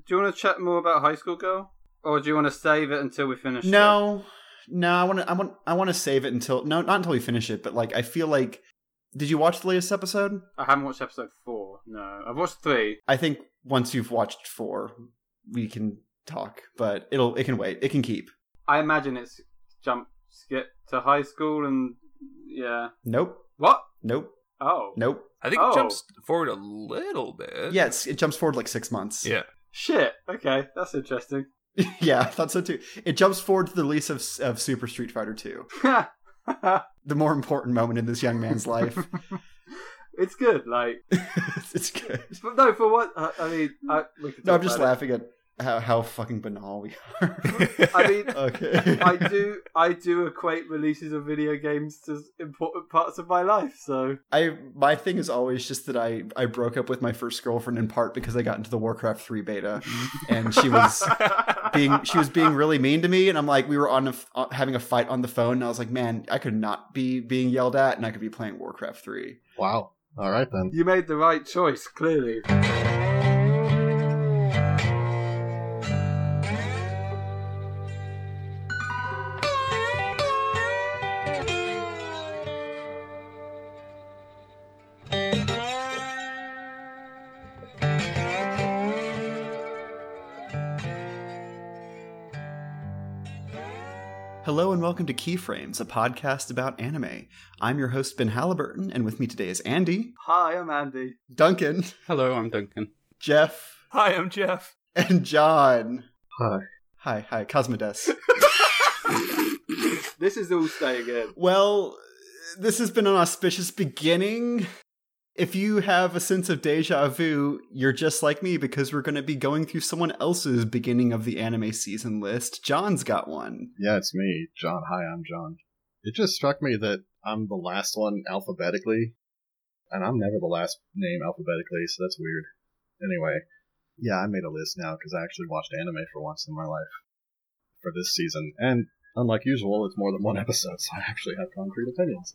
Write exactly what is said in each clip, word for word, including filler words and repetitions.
Do you want to chat more about High School Girl? Or do you want to save it until we finish No. It? No, I want to I want I want to save it until no, not until we finish it, but like I feel like did you watch the latest episode? I haven't watched episode four. No. I've watched three. I think once you've watched four, we can talk, but it'll it can wait. It can keep. I imagine it's jump skip to high school and yeah. Nope. What? Nope. Oh. Nope. I think oh. it jumps forward a little bit. Yeah, it's, it jumps forward like six months. Yeah. Shit. Okay, that's interesting. Yeah, I thought so too. It jumps forward to the release of of Super Street Fighter two. The more important moment in this young man's life. It's good, like it's good. But no, for what uh, I mean, I, we could no, I'm talk just about laughing at how how fucking banal we are. it. I mean, okay. I do I do equate releases of video games to important parts of my life. So I my thing is always just that I I broke up with my first girlfriend in part because I got into the Warcraft three beta, and she was being she was being really mean to me, and I'm like we were on a, uh, having a fight on the phone, and I was like, man, I could not be being yelled at, and I could be playing Warcraft three. Wow. All right, then. You made the right choice, clearly. Hello and welcome to Keyframes, a podcast about anime. I'm your host, Ben Halliburton, and with me today is Andy. Hi, I'm Andy. Duncan. Hello, I'm Duncan. Jeff. Hi, I'm Jeff. And John. Hi. Hi, hi, Cosmodes. This is all staying in. Well, this has been an auspicious beginning. If you have a sense of deja vu, you're just like me because we're going to be going through someone else's beginning of the anime season list. John's got one. Yeah, it's me, John. Hi, I'm John. It just struck me that I'm the last one alphabetically, and I'm never the last name alphabetically, so that's weird. Anyway, yeah, I made a list now because I actually watched anime for once in my life for this season, and unlike usual, it's more than one episode, so I actually have concrete opinions.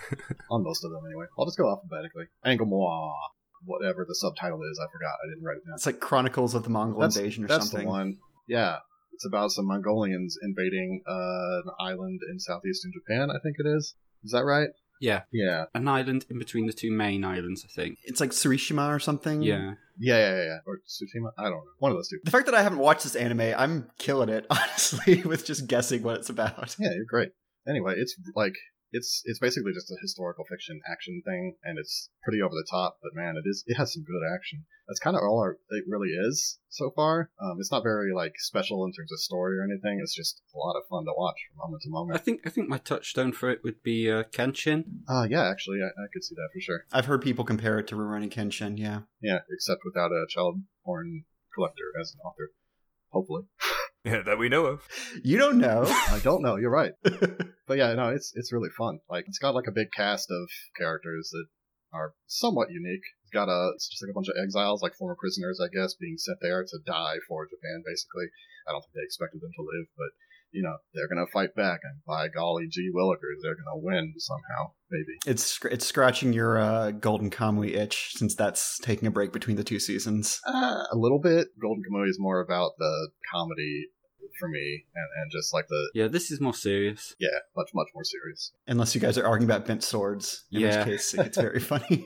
On most of them, anyway. I'll just go alphabetically. Anglemois. Whatever the subtitle is, I forgot. I didn't write it down. It's like Chronicles of the Mongol That's, Invasion or that's something. the one. Yeah. It's about some Mongolians invading uh, an island in southeastern Japan, I think it is. Is that right? Yeah, Yeah. an island in between the two main islands, I think. It's like Tsurishima or something. Yeah. Yeah, yeah, yeah, yeah. Or Tsushima? I don't know. One of those two. The fact that I haven't watched this anime, I'm killing it, honestly, with just guessing what it's about. Yeah, you're great. Anyway, it's like... It's it's basically just a historical fiction action thing, and it's pretty over the top, but man, it is it has some good action. That's kind of all our, it really is so far. Um, it's not very like special in terms of story or anything. It's just a lot of fun to watch from moment to I moment. think I think my touchstone for it would be uh, Kenshin. Uh, yeah, actually, I, I could see that for sure. I've heard people compare it to Rurouni Kenshin, yeah. Yeah, except without a child porn collector as an author, hopefully. Yeah, that we know of. You don't know. I don't know. You're right. But yeah, no, it's it's really fun. Like it's got like a big cast of characters that are somewhat unique. It's got a it's just like a bunch of exiles, like former prisoners, I guess, being sent there to die for Japan. Basically, I don't think they expected them to live, but you know they're gonna fight back, and by golly, gee willikers, they're gonna win somehow. Maybe It's sc- it's scratching your uh, Golden Kamui itch since that's taking a break between the two seasons. uh, a little bit. Golden Kamuy is more about the comedy for me, and, and just like the Yeah, this is more serious. yeah, much much more serious. Unless you guys are arguing about bent swords, in Yeah. which case it's very funny.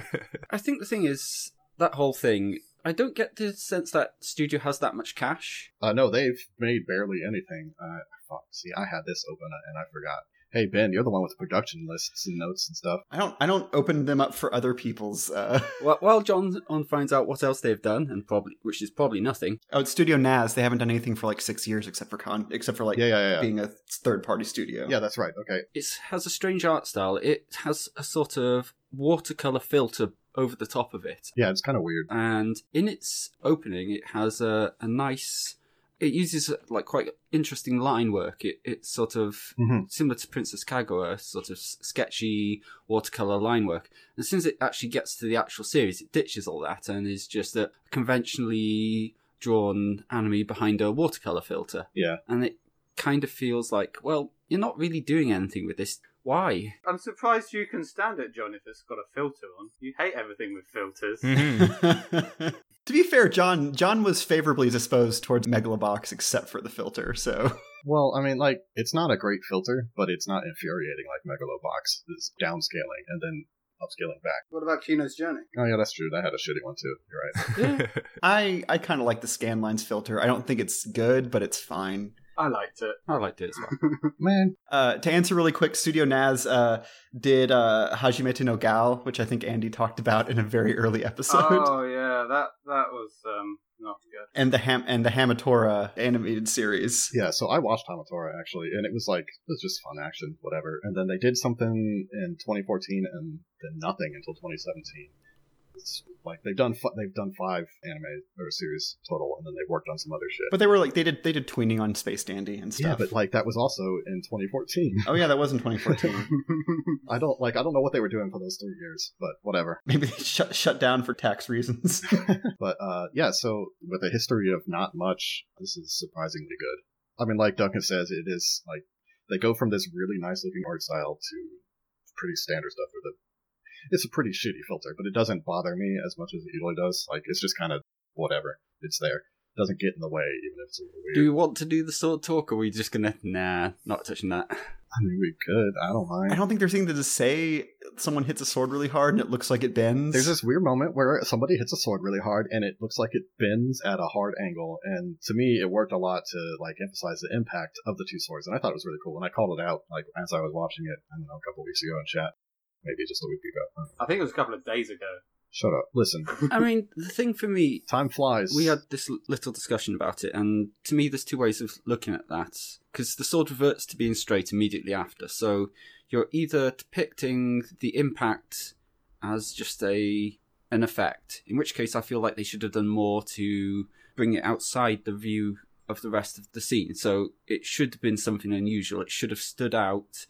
I think the thing is, that whole thing, I don't get the sense that studio has that much cash. Uh, no, they've made barely anything. Uh, fuck, see, I had this open and I forgot. Hey Ben, you're the one with the production lists and notes and stuff. I don't I don't open them up for other people's. Uh... Well, while John on finds out what else they've done, and probably which is probably nothing. Oh, it's Studio N A S. They haven't done anything for like six years except for con except for like Yeah, yeah, yeah. being a third party studio. Yeah, that's right. Okay. It has a strange art style. It has a sort of watercolor filter over the top of it. Yeah, it's kind of weird. And in its opening, it has a, a nice... It uses like quite interesting line work. It, it's sort of Mhm. similar to Princess Kaguya, sort of s- sketchy watercolor line work. And as soon as it actually gets to the actual series, it ditches all that and is just a conventionally drawn anime behind a watercolor filter. Yeah. And it kind of feels like, well, you're not really doing anything with this. Why? I'm surprised you can stand it, John, if it's got a filter on. You hate everything with filters. Mhm. To be fair, John John was favorably disposed towards Megalobox except for the filter, so... Well, I mean, like, it's not a great filter, but it's not infuriating like Megalobox. It's downscaling and then upscaling back. What about Kino's Journey? Oh, yeah, that's true. That had a shitty one, too. You're right. I, I kind of like the Scanlines filter. I don't think it's good, but it's fine. I liked it. I liked it as well. Man. Uh, to answer really quick, Studio Naz uh, did uh, Hajime to no Gal, which I think Andy talked about in a very early episode. Oh yeah, that that was um, not good. And the Ham and the Hamatora animated series. Yeah, so I watched Hamatora, actually, and it was like, it was just fun action, whatever. And then they did something in twenty fourteen and then nothing until twenty seventeen. It's like they've done f- they've done five anime or series total, and then they've worked on some other shit. But they were like they did they did tweening on Space Dandy and stuff. Yeah, but like that was also in twenty fourteen. Oh yeah, that was in twenty fourteen. I don't like I don't know what they were doing for those three years, but whatever. Maybe they shut shut down for tax reasons. But uh, yeah, so with a history of not much, this is surprisingly good. I mean, like Duncan says, it is like they go from this really nice looking art style to pretty standard stuff with it. It's a pretty shitty filter, but it doesn't bother me as much as it usually does. Like, it's just kind of whatever. It's there. It doesn't get in the way, even if it's a little weird. Do we want to do the sword talk, or are we just gonna, nah, not touching that? I mean, we could. I don't mind. I don't think there's anything to say someone hits a sword really hard and it looks like it bends. There's this weird moment where somebody hits a sword really hard and it looks like it bends at a hard angle. And to me, it worked a lot to like emphasize the impact of the two swords. And I thought it was really cool. And I called it out like as I was watching it, I don't know, a couple weeks ago in chat. Maybe just a week ago. I think it was a couple of days ago. Shut up. Listen. I mean, the thing for me, Time flies. we had this l- little discussion about it, and to me, there's two ways of looking at that. Because the sword reverts to being straight immediately after. So you're either depicting the impact as just a an effect, in which case I feel like they should have done more to bring it outside the view of the rest of the scene. So it should have been something unusual. It should have stood out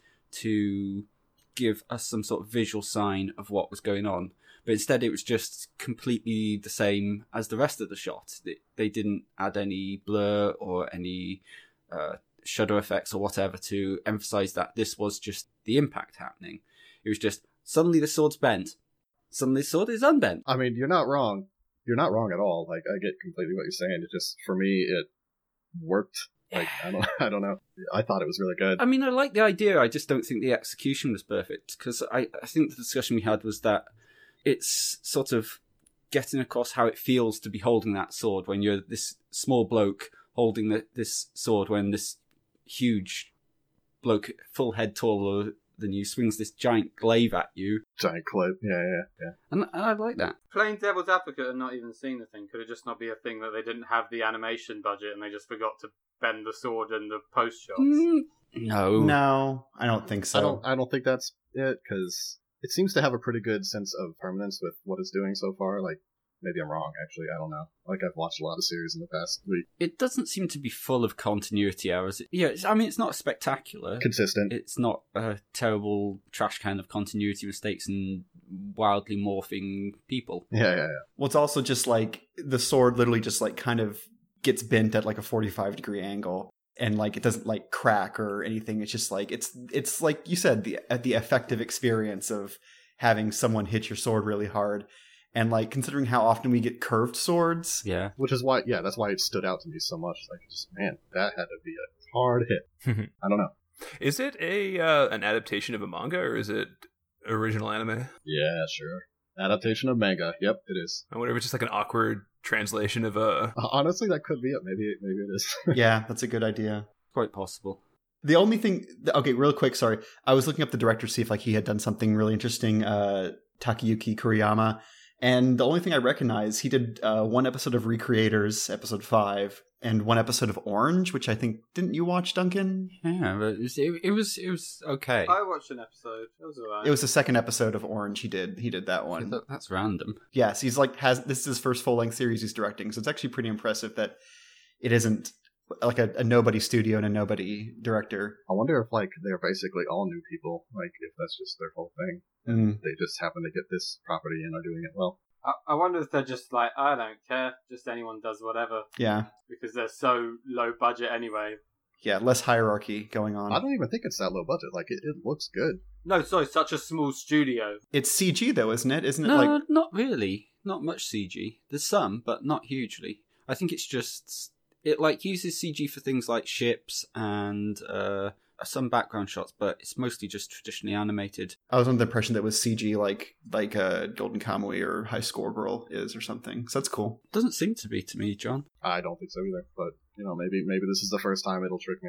to give us some sort of visual sign of what was going on. But instead it was just completely the same as the rest of the shot. They, they didn't add any blur or any uh, shutter effects or whatever to emphasize that this was just the impact happening. It was just, suddenly the sword's bent. Suddenly the sword is unbent. I mean, you're not wrong. You're not wrong at all. Like, I get completely what you're saying. It just, for me, it worked. Like, I don't, I don't know. I thought it was really good. I mean, I like the idea. I just don't think the execution was perfect. Because I, I think the discussion we had was that it's sort of getting across how it feels to be holding that sword when you're this small bloke holding the, this sword when this huge bloke, full head taller than you, swings this giant glaive at you. Giant clip. Yeah, yeah, yeah. And, and I like that. Playing devil's advocate and not even seeing the thing, could it just not be a thing that they didn't have the animation budget and they just forgot to bend the sword in the post shots? Mm, no. No, I don't think so. I don't. I don't think that's it because it seems to have a pretty good sense of permanence with what it's doing so far. Like, maybe I'm wrong. Actually, I don't know. Like, I've watched a lot of series in the past week. It doesn't seem to be full of continuity errors. Yeah, it's, I mean, it's not spectacular. Consistent. It's not a terrible trash can of continuity mistakes and wildly morphing people. Yeah, yeah, yeah. Well, it's also just like the sword literally just like kind of gets bent at like a forty-five degree angle. And like it doesn't like crack or anything. It's just like it's it's like you said, the the effective experience of having someone hit your sword really hard. And like considering how often we get curved swords, Yeah. Which is why, yeah, that's why it stood out to me so much. Like, just man, that had to be a hard hit. I don't know. Is it a uh, an adaptation of a manga, or is it original anime? Yeah, sure. Adaptation of manga. Yep, it is. I wonder if it's just like an awkward translation of a. Uh, honestly, that could be it. Maybe, maybe it is. yeah, that's a good idea. Quite possible. The only thing, okay, real quick, sorry, I was looking up the director to see if like he had done something really interesting. Uh, Takayuki Kuriyama. And the only thing I recognize, he did uh, one episode of Recreators, episode five, and one episode of Orange, which I think, didn't you watch, Duncan? Yeah, but it was it, it was, it was okay. I watched an episode. It was alright. It was the second episode of Orange he did. He did that one. That- That's random. Yes, he's like, has this is his first full-length series he's directing, so it's actually pretty impressive that it isn't like a, a nobody studio and a nobody director. I wonder if like they're basically all new people. Like if that's just their whole thing. Mm. They just happen to get this property and are doing it well. I, I wonder if they're just like, I don't care, just anyone does whatever, Yeah, because they're so low budget anyway. yeah, less hierarchy going on. I don't even think it's that low budget. Like it, it looks good. No, sorry, such a small studio. It's C G though, isn't it? Isn't it No, like not really. not much C G. There's some, but not hugely. I think it's just it like uses C G for things like ships and uh, some background shots, but it's mostly just traditionally animated. I was under the impression that was C G like like uh, Golden Kamuy or High Score Girl is or something. So that's cool. Doesn't seem to be to me, John. I don't think so either, but you know, maybe maybe this is the first time it'll trick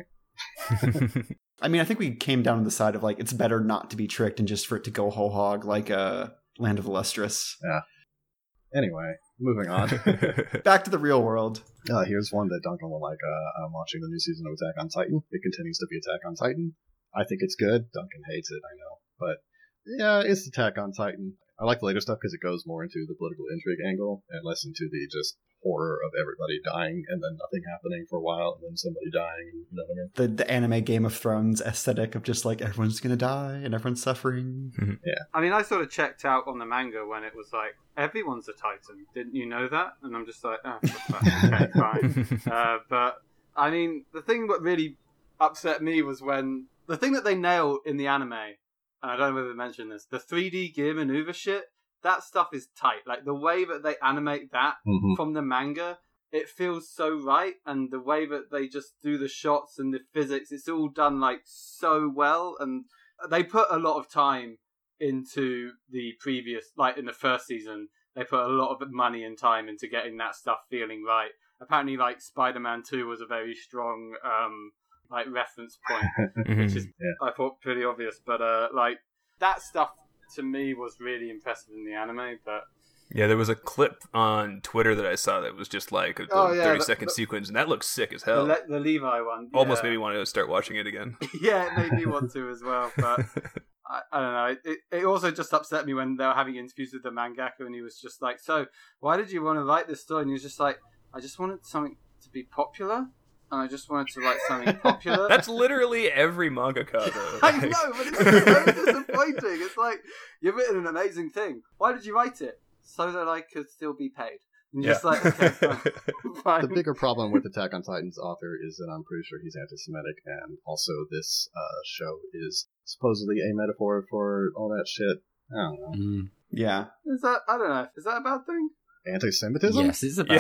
me. I mean, I think we came down to the side of like it's better not to be tricked and just for it to go whole hog like uh, Land of the Lustrous. Yeah. Anyway, moving on. Back to the real world. Uh, here's one that Duncan will like. Uh, I'm watching the new season of Attack on Titan. It continues to be Attack on Titan. I think it's good. Duncan hates it, I know. But yeah, it's Attack on Titan. I like the later stuff because it goes more into the political intrigue angle and less into the just horror of everybody dying and then nothing happening for a while and then somebody dying. You know what I mean? The the anime Game of Thrones aesthetic of just like everyone's gonna die and everyone's suffering. Yeah. I mean, I sort of checked out on the manga when it was like, everyone's a Titan. Didn't you know that? And I'm just like, oh, okay, fine. Uh, but, I mean, the thing that really upset me was when, the thing that they nailed in the anime, and I don't know whether to mention this, the three D gear maneuver shit, that stuff is tight. Like, the way that they animate that Mm-hmm. from the manga, it feels so right, and the way that they just do the shots and the physics, it's all done, like, so well, and they put a lot of time into the previous, like, in the first season, they put a lot of money and time into getting that stuff feeling right. Apparently, like, Spider-Man two was a very strong, um, like, reference point, which is, Yeah. I thought, pretty obvious, but, uh, like, that stuff, to me, was really impressive in the anime, but... Yeah, there was a clip on Twitter that I saw that was just like a Oh, yeah, thirty-second the- sequence, and that looks sick as The, hell. Le- the Levi one. Almost yeah. made me want to start watching it again. Yeah, it made me want to as well, but... I, I don't know. It, it also just upset me when they were having interviews with the mangaka, and he was just like, "So, why did you want to write this story?" And he was just like, "I just wanted something to be popular, and I just wanted to write something popular." That's literally every mangaka, though. I know, but it's so disappointing. It's like, you've written an amazing thing. Why did you write it? So that I could still be paid. And you're Yeah. just like, okay, fine. fine. The bigger problem with Attack on Titan's author is that I'm pretty sure he's anti-Semitic, and also this uh, show is supposedly a metaphor for all that shit. I don't know. Mm. Yeah. Is that, I don't know, is that a bad thing? Anti-Semitism? Yes, it's about.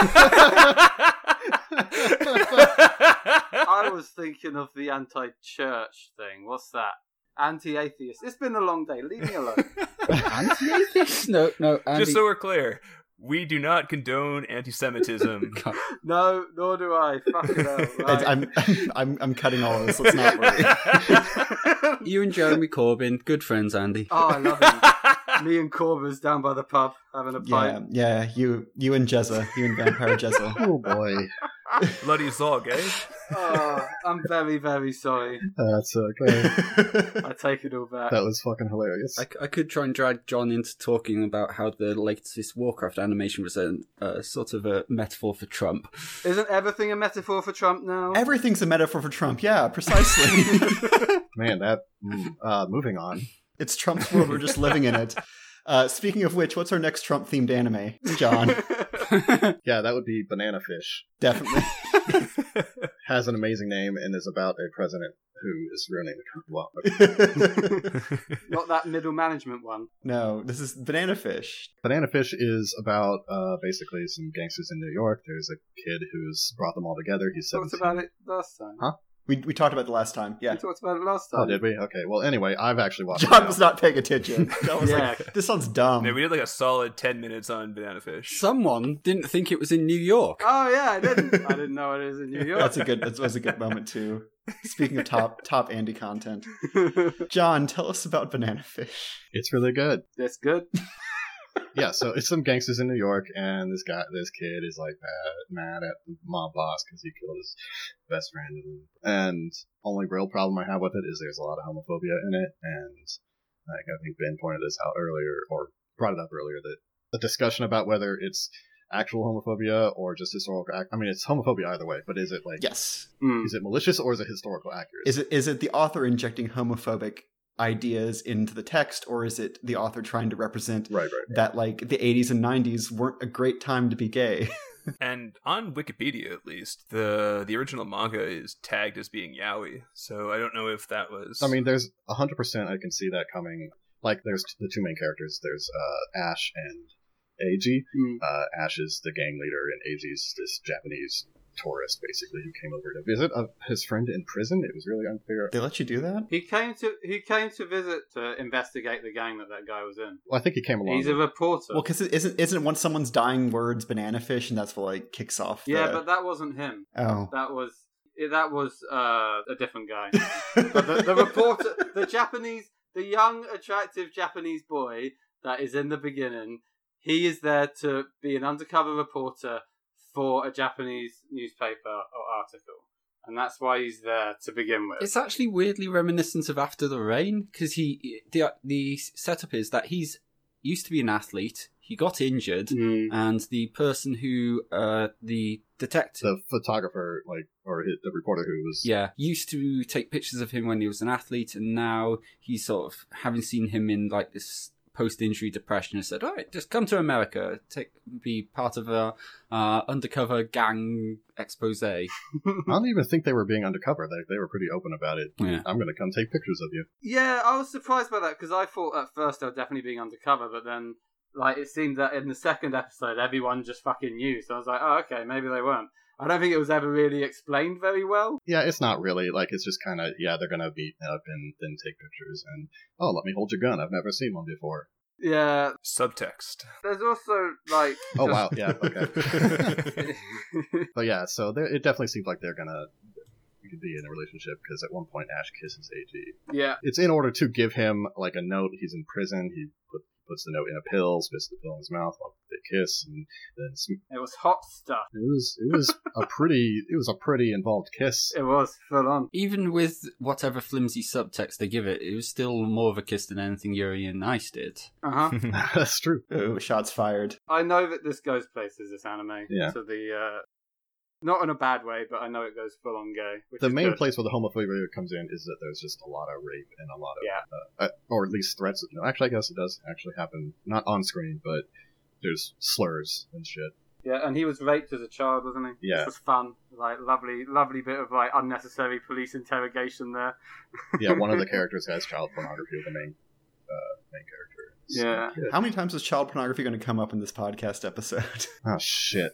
I was thinking of the anti-church thing. What's that? Anti-atheist. It's been a long day. Leave me alone. Anti-atheist? No, no. Andy... Just so we're clear, we do not condone anti-Semitism. No, nor do I. Fucking hell. Right. I'm, I'm I'm cutting all of this. Let's not worry. You and Jeremy Corbyn, good friends, Andy. Oh, I love him. Me and Corber's down by the pub having a Yeah, pint. yeah. You you and Jezza, you and Vampire Jezza. Oh boy. Bloody Zog, eh? Oh, I'm very, very sorry. That's okay. I take it all back. That was fucking hilarious. I, I could try and drag John into talking about how the latest Warcraft animation was a uh, sort of a metaphor for Trump. Isn't everything a metaphor for Trump now? Everything's a metaphor for Trump. Yeah, precisely. Man, that. Uh, moving on. It's Trump's world. We're just living in it. Uh, speaking of which, what's our next Trump-themed anime, John? Yeah, that would be Banana Fish. Definitely. Has an amazing name and is about a president who is ruining the country. Well, okay. Not that middle management one. No, this is Banana Fish. Banana Fish is about uh, basically some gangsters in New York. There's a kid who's brought them all together. He's Talked seventeen. about it last time. Huh? We we talked about it the last time. Yeah. We talked about it last time. Oh, did we? Okay. Well, anyway, I've actually watched it John now. was not paying attention. John was Yeah. like, this sounds dumb. Yeah, we did like a solid ten minutes on Banana Fish. Someone didn't think it was in New York. Oh yeah, I didn't. I didn't know it is in New York. That's a good. That was a good moment too. Speaking of top top Andy content, John, tell us about Banana Fish. It's really good. That's good. Yeah, so it's some gangsters in New York, and this guy, this kid is like mad, mad at the mob boss because he killed his best friend. And, and only real problem I have with it is there's a lot of homophobia in it, and like I think Ben pointed this out earlier, or brought it up earlier, that the discussion about whether it's actual homophobia or just historical. Ac- I mean, it's homophobia either way, but is it like Yes. Mm. is it malicious or is it historical accurate? Is it is it the author injecting homophobic ideas into the text, or is it the author trying to represent right, right. that like the eighties and nineties weren't a great time to be gay? And on Wikipedia, at least, the the original manga is tagged as being yaoi. So I don't know if that was. I mean, there's one hundred percent I can see that coming. Like, there's the two main characters. There's uh, Ash and Eiji. Mm. Uh, Ash is the gang leader, and Eiji's this Japanese tourist, basically, who came over to visit uh, his friend in prison. It was really unfair. They let you do that? He came to he came to visit to investigate the gang that that guy was in. Well, I think he came along. He's a with- reporter. Well, because isn't isn't once someone's dying words banana fish, and that's what like kicks off. The... yeah, but that wasn't him. oh, That was that was uh, a different guy. But the, the reporter, the Japanese, the young, attractive Japanese boy that is in the beginning, he is there to be an undercover reporter for a Japanese newspaper or article. And that's why he's there to begin with. It's actually weirdly reminiscent of After the Rain, because he the the setup is that he's used to be an athlete. He got injured, Mm. and the person who uh, the detective. the photographer, like, or his, the reporter who was. Yeah, used to take pictures of him when he was an athlete, and now he's sort of having seen him in like this post-injury depression, and said, "All right, just come to America, take be part of a uh, undercover gang expose." I don't even think they were being undercover. They they were pretty open about it. Yeah. I'm going to come take pictures of you. Yeah, I was surprised by that because I thought at first they were definitely being undercover, but then like it seemed that in the second episode everyone just fucking knew. So I was like, oh, okay, maybe they weren't. I don't think it was ever really explained very well. Yeah, it's not really. Like, it's just kind of, yeah, they're going to meet up and then take pictures. And, oh, let me hold your gun. I've never seen one before. Yeah, Subtext. there's also like. Oh, just- wow. Yeah, okay. But yeah, so there- it definitely seems like they're going to be in a relationship because at one point Ash kisses Eiji. yeah, It's in order to give him, like, a note. He's in prison. He put, puts the note in a pill, spits the pill in his mouth while they kiss, and then sm- it was hot stuff. it was it was a pretty it was a pretty involved kiss. It was full on. Even with whatever flimsy subtext they give it, it was still more of a kiss than anything Yuri and Ice did. Uh huh. That's true. oh, shots fired. I know that this goes places. This anime. Yeah. To the uh, not in a bad way, but I know it goes full on gay. Which The is main good. place where the homophobia comes in is that there's just a lot of rape and a lot of, Yeah. uh, uh, or at least threats. You know, actually, I guess it does actually happen, not on screen, but there's slurs and shit. Yeah, and he was raped as a child, wasn't he? Yeah. Which was fun. Like lovely, lovely bit of like unnecessary police interrogation there. Yeah, one of the characters has child pornography. The main, uh, main character. It's Yeah. good. How many times is child pornography going to come up in this podcast episode? Oh shit,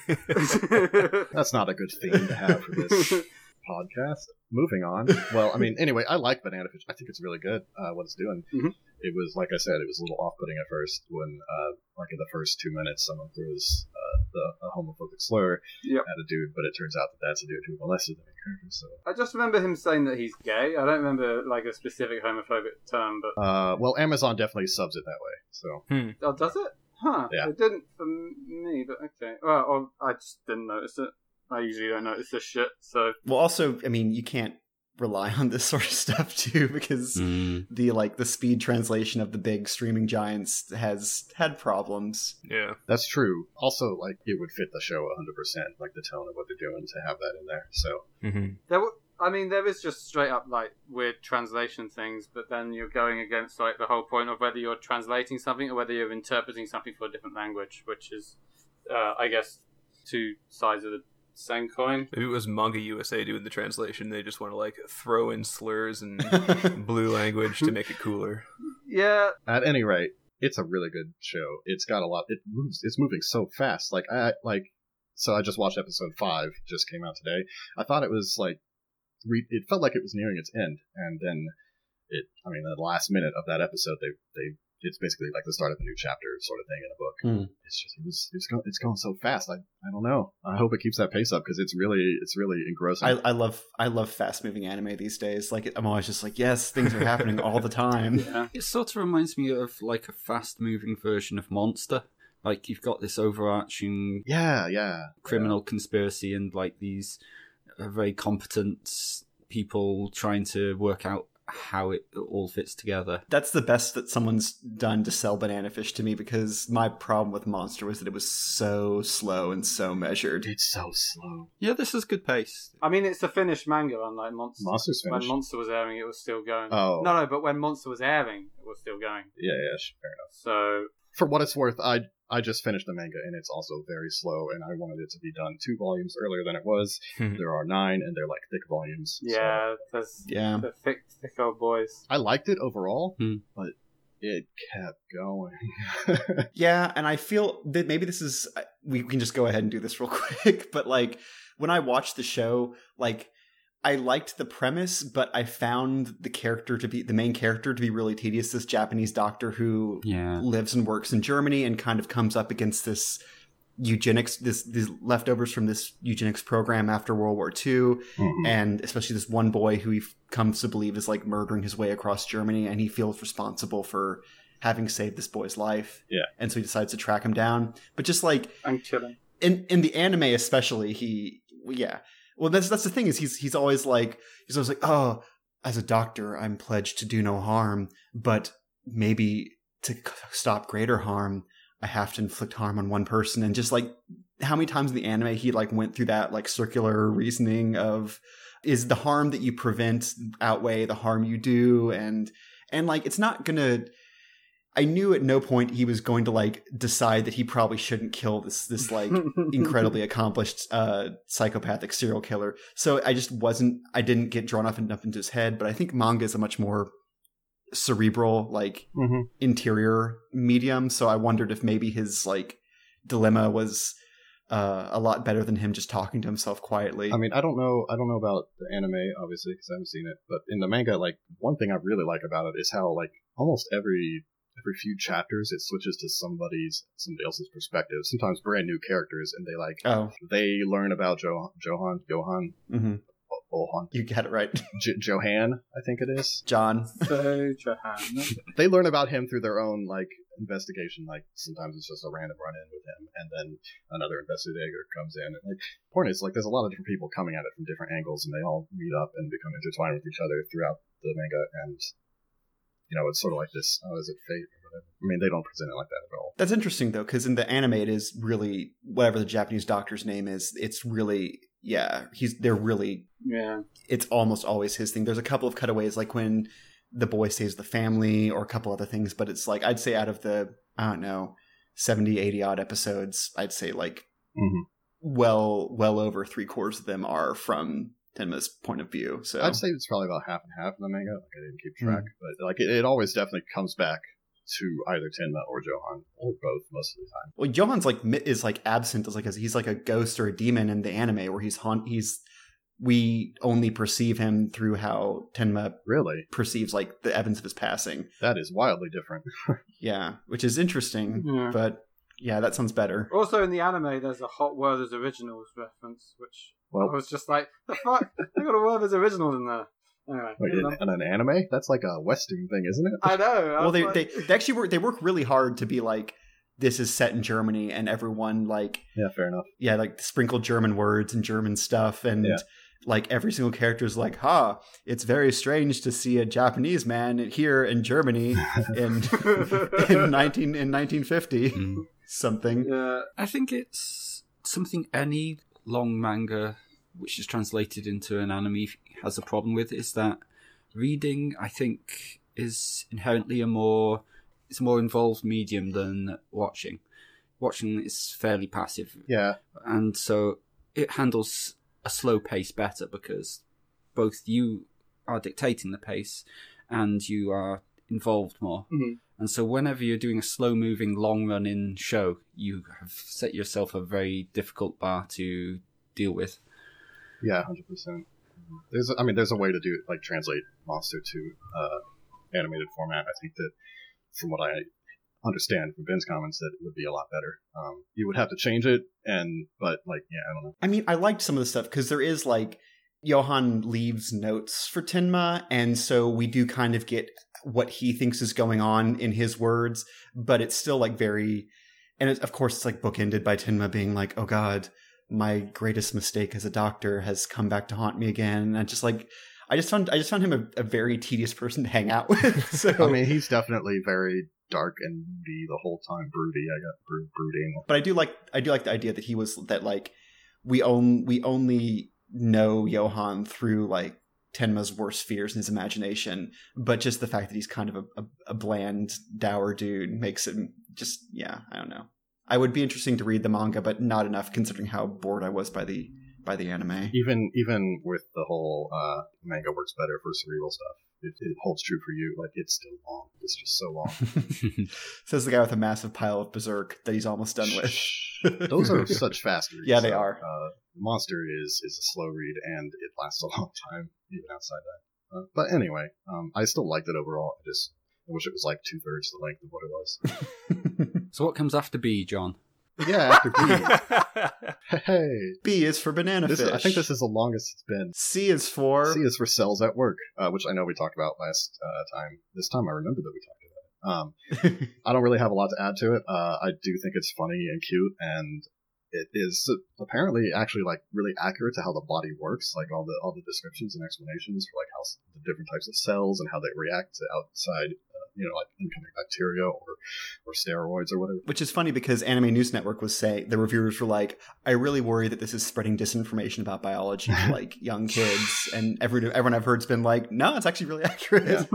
that's not a good theme to have for this podcast. Moving on. Well, I mean, anyway, I like Banana Fish. I think it's really good. Uh, what it's doing. Mhm. It was, like I said, it was a little off-putting at first when, uh, like in the first two minutes, someone throws uh, the a homophobic slur Yep. at a dude, but it turns out that that's a dude who molested the main character. So, I just remember him saying that he's gay. I don't remember like a specific homophobic term, but uh, well, Amazon definitely subs it that way. So, oh, does it? Huh? Yeah. It didn't for me, but okay. Well, or I just didn't notice it. I usually don't notice this shit, so Well, also, I mean, you can't rely on this sort of stuff too because Mm. the like the speed translation of the big streaming giants has had problems. Yeah. that's true. Also, like, it would fit the show one hundred percent, like the tone of what they're doing to have that in there. So, Mm-hmm. there. W- I mean, there is just straight up like weird translation things, but then you're going against like the whole point of whether you're translating something or whether you're interpreting something for a different language, which is, uh, I guess, two sides of the same coin. Maybe it was Manga U S A doing the translation. They just want to like throw in slurs and blue language to make it cooler. Yeah, at any rate, it's a really good show. It's got a lot. It moves. It's moving so fast. Like I like. So I just watched episode five. Just came out today. I thought it was like. Re- it felt like it was nearing its end, and then it. I mean, the last minute of that episode, they they. It's basically like the start of a new chapter, sort of thing in a book. Hmm. It's just it was it's going it's going so fast. I I don't know. I hope it keeps that pace up because it's really it's really engrossing. I, I love I love fast moving anime these days. Like I'm always just like, yes, things are happening all the time. yeah. It sort of reminds me of like a fast-moving version of Monster. Like you've got this overarching yeah, yeah. criminal conspiracy and like these uh, very competent people trying to work out how it all fits together. That's the best that someone's done to sell Banana Fish to me because my problem with Monster was that it was so slow and so measured. It's so slow. Yeah, this is good pace. I mean, it's a finished manga, unlike Monster. Monster's When finished. Monster was airing, it was still going. Oh. No, no, but when Monster was airing, it was still going. Yeah, yeah, fair enough. So, For what it's worth, I I just finished the manga and it's also very slow, and I wanted it to be done two volumes earlier than it was. There are nine, and they're like thick volumes. so yeah, there's Yeah. the thick, thick old boys. I liked it overall, Hmm. but it kept going. Yeah, and I feel that maybe this is we can just go ahead and do this real quick, but like when I watched the show, like I liked the premise, but I found the character to be the main character to be really tedious. This Japanese doctor who Yeah. lives and works in Germany and kind of comes up against this eugenics, this these leftovers from this eugenics program after World War Two, Mhm. and especially this one boy who he f- comes to believe is like murdering his way across Germany, and he feels responsible for having saved this boy's life. Yeah. And so he decides to track him down. But just like And killing. in in the anime especially, he yeah. Well, that's that's the thing is he's he's always like he's always like, oh, as a doctor, I'm pledged to do no harm, but maybe to c- stop greater harm, I have to inflict harm on one person. And just like how many times in the anime he like went through that like circular reasoning of is the harm that you prevent outweigh the harm you do, and and like it's not gonna. I knew at no point he was going to like decide that he probably shouldn't kill this this like incredibly accomplished uh psychopathic serial killer. So I just wasn't I didn't get drawn up enough into his head, but I think manga is a much more cerebral, like Mhm. interior medium. So I wondered if maybe his like dilemma was uh a lot better than him just talking to himself quietly. I mean, I don't know. I don't know about the anime, obviously, because I haven't seen it. But in the manga, like one thing I really like about it is how, like, almost every every few chapters, it switches to somebody's somebody else's perspective. Sometimes brand new characters, and they like oh, they learn about jo- Johan, Johan, hmm Johan, you got it right. J- Johan, I think it is. John. So, Johanna. They learn about him through their own like investigation. Like sometimes it's just a random run-in with him, and then another investigator comes in. And like, point is, like, there's a lot of different people coming at it from different angles, and they all meet up and become intertwined with each other throughout the manga. And you know, it's sort of like this. Oh, is it fate or whatever? I mean, they don't present it like that at all. That's interesting though, because in the anime it is really whatever the Japanese doctor's name is, it's really yeah, he's they're really Yeah. it's almost always his thing. There's a couple of cutaways like when the boy saves the family or a couple other things, but it's like I'd say out of the I don't know, seventy, eighty odd episodes, I'd say like Mm-hmm. well well over three quarters of them are from Tenma's point of view. So I'd say it's probably about half and half in the manga. Like, I didn't keep track, Mm. but like it, it always definitely comes back to either Tenma or Johan or both most of the time. well, Johan's like mi- is like absent as like as he's like a ghost or a demon in the anime where he's haunt he's we only perceive him through how Tenma Really, perceives like the evidence of his passing. that is wildly different. Yeah, which is interesting, Yeah. but yeah, that sounds better. Also, in the anime, there's a Hot Werther's Originals reference, which Well, I was just like, the fuck? They got a Werther's Original in there. Anyway. wait, in, in an anime, that's like a Western thing, isn't it? I know. I Well, was they, like- they they actually work they work really hard to be like this is set in Germany and everyone like Yeah, fair enough. yeah like sprinkle German words and German stuff and Yeah. like every single character is like ha it's very strange to see a Japanese man here in Germany in in nineteen in nineteen fifty Mm. something. Yeah. I think it's something any long manga which is translated into an anime has a problem with, is that reading, I think, is inherently a more it's a more involved medium than watching. Watching is fairly passive, Yeah, and so it handles a slow pace better because both you are dictating the pace and you are involved more. Mhm. And so whenever you're doing a slow moving, long running show, you have set yourself a very difficult bar to deal with. yeah, one hundred percent. There's, I mean, there's a way to do it, like translate Monster to uh, animated format. I think that, from what I understand from Ben's comments, that it would be a lot better. Um, you would have to change it, and but like, yeah, I don't know. I mean, I liked some of the stuff because there is like Johan leaves notes for Tenma, and so we do kind of get what he thinks is going on in his words, but it's still like very, and it, of course it's like bookended by Tenma being like, "Oh God, my greatest mistake as a doctor has come back to haunt me again." And I just like, I just found, I just found him a, a very tedious person to hang out with. So I mean, he's definitely very dark and moody the whole time. Broody, I got bro- brooding. but I do like I do like the idea that he was that like we own we only know Johan through like Tenma's worst fears in his imagination, but just the fact that he's kind of a, a, a bland, dour dude makes him just yeah, I don't know. I would be interesting to read the manga, but not enough considering how bored I was by the by the anime. Even even with the whole uh, manga works better for cerebral stuff. It, it holds true for you. Like, it's still long. It's just so long. Says the guy with a massive pile of Berserk that he's almost done with. Those are such fast reads. Yeah, they so, are. Uh, Monster is is a slow read, and it lasts a long time, even outside that. Uh, but anyway, um, I still liked it overall. I just I wish it was like two thirds the length of what it was. So what comes after B, John? Yeah, after B. Hey, B is for banana this fish. is, I think this is the longest it's been. C is for... C is for Cells at Work, uh, which I know we talked about last uh, time. This time I remember that we talked about it. Um, I don't really have a lot to add to it. Uh, I do think it's funny and cute, and it is apparently actually like really accurate to how the body works. Like all the all the descriptions and explanations for like how the different types of cells and how they react to outside, uh, you know, like incoming bacteria or or steroids or whatever. Which is funny because Anime News Network was saying, the reviewers were like, I really worry that this is spreading disinformation about biology to like young kids. And every, everyone I've heard's been like, no, it's actually really accurate. Yeah.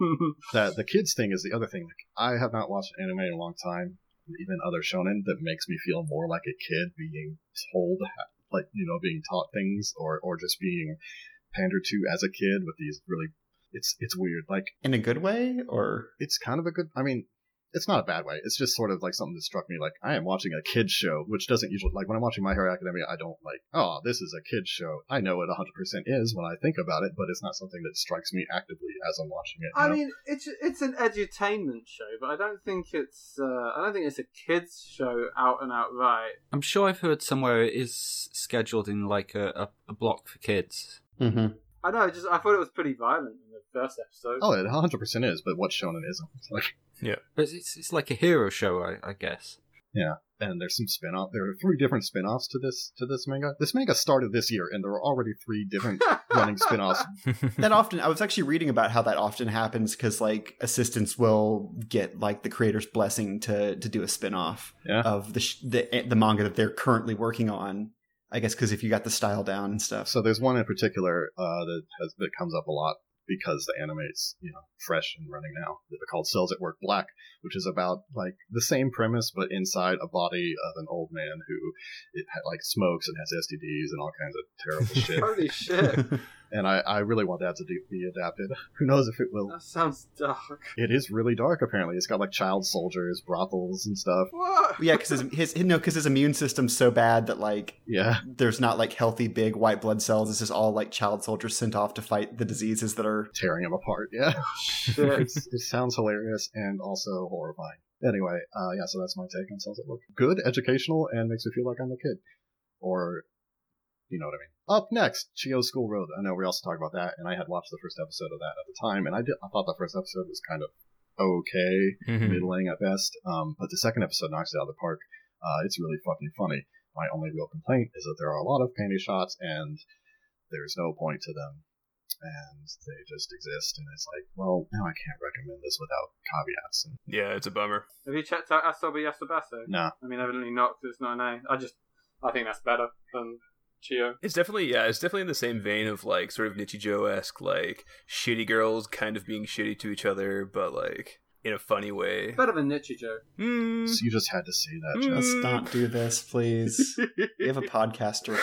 the, the kids thing is the other thing. Like, I have not watched anime in a long time, even other shonen, that makes me feel more like a kid being told, like, you know, being taught things or, or just being pandered to as a kid with these really, it's, it's weird. Like, In a good way? Or... it's kind of a good, I mean, it's not a bad way. It's just sort of like something that struck me. Like, I am watching a kid's show, which doesn't usually, like, when I'm watching My Hero Academia, I don't like, oh, this is a kid's show. I know it one hundred percent is when I think about it, but it's not something that strikes me actively as I'm watching it. you I know? mean, it's it's an edutainment show, but I don't think it's uh, I don't think it's a kids show out and out right. I'm sure I've heard somewhere it is scheduled in like a, a, a block for kids. Mm-hmm. I know, just I thought it was pretty violent in the first episode. Oh, it one hundred percent is, but what shonen isn't? It's like, But it's it's like a hero show, I, I guess. yeah, and there's some spin-off. There are three different spin-offs to this to this manga. This manga started this year, and there were already three different running spin-offs. That often, I was actually reading about how that often happens because like assistants will get like the creator's blessing to to do a spin-off Yeah. of the, sh- the the manga that they're currently working on. I guess because if you got the style down and stuff. So there's one in particular uh, that has that comes up a lot because the anime is, you know, fresh and running now. They're called Cells at Work Black, which is about like the same premise but inside a body of an old man who it like smokes and has S T Ds and all kinds of terrible shit. Holy shit, And I, I really want that to do, be adapted. Who knows if it will. that sounds dark. It is really dark. Apparently, it's got like child soldiers, brothels, and stuff. What? Yeah, because his, his no, because his immune system's so bad that like Yeah. there's not like healthy big white blood cells. It's just all like child soldiers sent off to fight the diseases that are. Tearing him apart. Yeah. Shit. It's, it sounds hilarious and also horrifying. Anyway, uh, yeah, so that's my take on Cells at Work. Good, educational, and makes me feel like I'm a kid. Or, you know what I mean. Up next, Chio School Road. I know we also talked about that, and I had watched the first episode of that at the time, and I did. I thought the first episode was kind of okay, Mhm. middling at best. Um, but the second episode knocks it out of the park. Uh, it's really fucking funny. My only real complaint is that there are a lot of panty shots, and there's no point to them. And they just exist, and it's like, well, now I can't recommend this without caveats. And Yeah, it's a bummer. Have you checked out Asobi Yasubase? nah, I mean, evidently not, because it's not an A. I just, I think that's better than Chio. It's definitely, yeah, it's definitely in the same vein of like sort of Nichijou-esque, like shitty girls kind of being shitty to each other, but like in a funny way. Better than Nichijou. Mm. so you just had to say that, Mm. Jeff. Let's not do this, please. We have a podcast to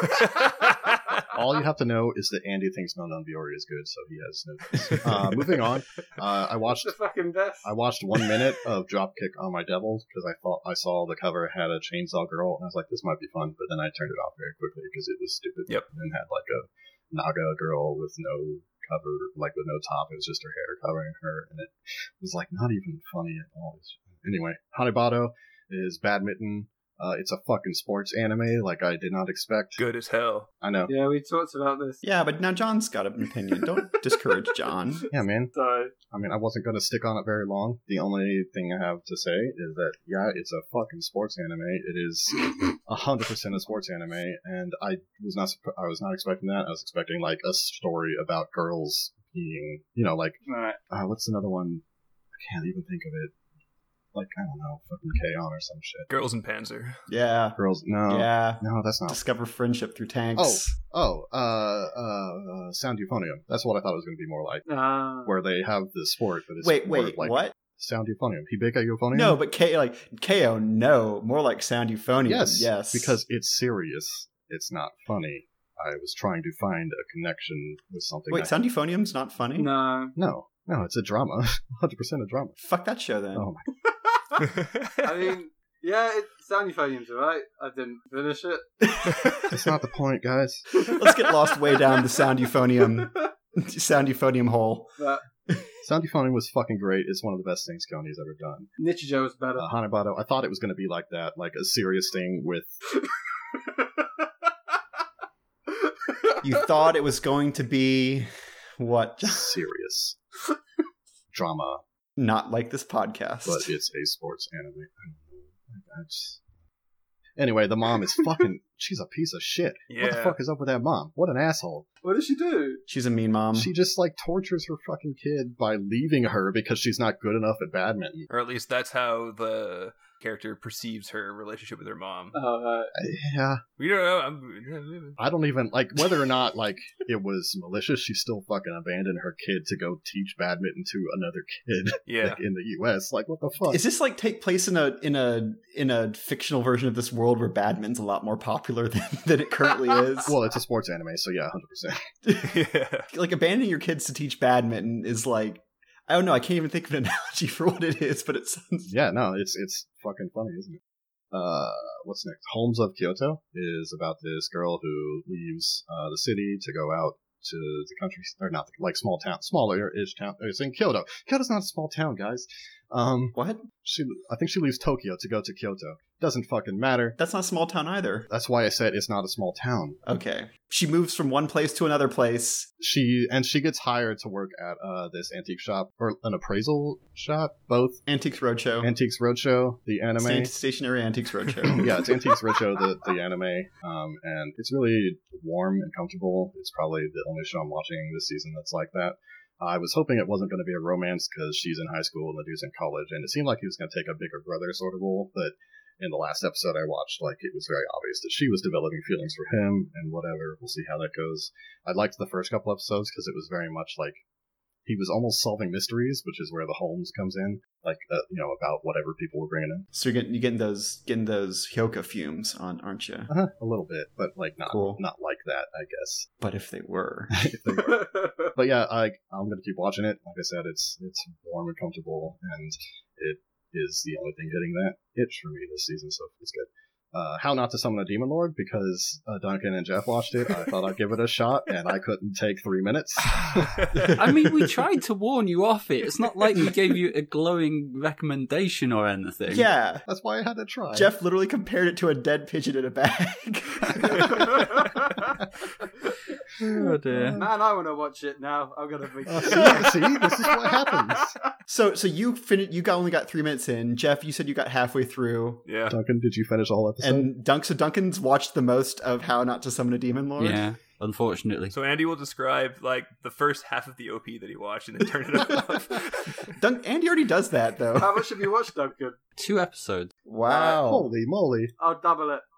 record. All you have to know is that Andy thinks No Non Biori is good, so he has no choice. Uh, moving on, uh, I watched The fucking best. I watched one minute of Dropkick on My Devil because I thought I saw the cover had a chainsaw girl, and I was like, this might be fun, but then I turned it off very quickly because it was stupid. Yep. And had like a Naga girl with no cover, like with no top. It was just her hair covering her, and it was like not even funny at all. Anyway, Hanebado is badminton. Uh, it's a fucking sports anime like I did not expect. Good as hell. I know. Yeah, we talked about this. Yeah, but now John's got an opinion. Don't discourage John. Yeah, man. So, I mean, I wasn't going to stick on it very long. The only thing I have to say is that, yeah, it's a fucking sports anime. It is one hundred percent a sports anime, and I was not I was not expecting that. I was expecting, like, a story about girls being, you know, like, alright. uh, what's another one? I can't even think of it. Like, I don't know, fucking K-On! Or some shit. Girls in Panzer. Yeah. Girls, no. Yeah. No, that's not. Discover friendship through tanks. Oh, uh, uh, uh, Sound Euphonium. That's what I thought it was going to be more like. Uh, Where they have the sport, but it's Wait, more wait, like what? Sound Euphonium. Hibeka Euphonium? No, but K like K O. No, more like sound euphonium. Yes, yes, because it's serious. it's not funny. I was trying to find a connection with something. Wait, I... Sound Euphonium's not funny? No. No, no, it's a drama. one hundred percent a drama. Fuck that show then. Oh my I mean, yeah, it, Sound Euphonium's alright. I didn't finish it. That's not the point, guys. Let's get lost way down the Sound Euphonium, Sound Euphonium hole. But Sound Euphonium was fucking great. It's one of the best things Kony's ever done. Nichijou was better. Uh, Hanebado, I thought it was going to be like that, like a serious thing with... You thought it was going to be what? serious drama, Not like this podcast. but it's a sports anime. I don't know. I just... Anyway, the mom is fucking... She's a piece of shit. What the Yeah. fuck is up with that mom? What an asshole. What did she do? She's a mean mom. She just, like, tortures her fucking kid by leaving her because she's not good enough at badminton. Or at least that's how the character perceives her relationship with her mom. Oh, right. Yeah. We don't know. I'm... I don't even, like, whether or not, like, it was malicious, she still fucking abandoned her kid to go teach badminton to another kid Yeah. like, in the U S. Like, what the fuck? Is this like take place in a in a in a fictional version of this world where badminton's a lot more popular than, than it currently is? Well, it's a sports anime, so yeah, one hundred percent. Yeah. Like abandoning your kids to teach badminton is like, I don't know, I can't even think of an analogy for what it is, but it sounds Yeah, no, it's it's fucking funny, isn't it? Uh, what's next? Homes of Kyoto is about this girl who leaves uh, the city to go out to the country, or not, like small town, smaller-ish town. It's in Kyoto. Kyoto's not a small town, guys. Um, what? she, I think she leaves Tokyo to go to Kyoto. Doesn't fucking matter. That's not a small town either. That's why I said it's not a small town. Okay. She moves from one place to another place. She and she gets hired to work at uh, this antique shop or an appraisal shop, both Antiques Roadshow. Antiques Roadshow, the anime. Sta- Stationary Antiques Roadshow. Yeah, it's Antiques Roadshow, the, the anime, um, and it's really warm and comfortable. It's probably the only show I'm watching this season that's like that. I was hoping it wasn't going to be a romance because she's in high school and the dude's in college, and it seemed like he was going to take a bigger brother sort of role, but in the last episode I watched, like, it was very obvious that she was developing feelings for him, and whatever, we'll see how that goes. I liked the first couple episodes because it was very much like he was almost solving mysteries, which is where the Holmes comes in, like, uh, you know, about whatever people were bringing in. So you're getting, you're getting those getting those Hyoka fumes on, aren't you? Uh-huh, a little bit, but, like, not Cool. not like that, I guess. But if they were. If they were. But yeah, I, I'm going to keep watching it. Like I said, it's it's warm and comfortable, and it is the only thing hitting that itch for me this season, so it's good. Uh, How Not to Summon a Demon Lord, because uh, Duncan and Jeff watched it. I thought I'd give it a shot, and I couldn't take three minutes. I mean, we tried to warn you off it. It's not like we gave you a glowing recommendation or anything. Yeah. That's why I had to try. Jeff literally compared it to a dead pigeon in a bag. Oh dear. Man, I want to watch it now. I'm gonna be. Uh, see, see, this is what happens. So, so you fin- You got only got three minutes in. Jeff, you said you got halfway through, Yeah. Duncan, did you finish all episode? and Dunk. So Duncan's watched the most of How Not to Summon a Demon Lord. Yeah, unfortunately. So Andy will describe like the first half of the O P that he watched and then turn it off. Dunk. Andy already does that though. How much have you watched, Duncan? Two episodes. Wow. Holy moly. I'll double it.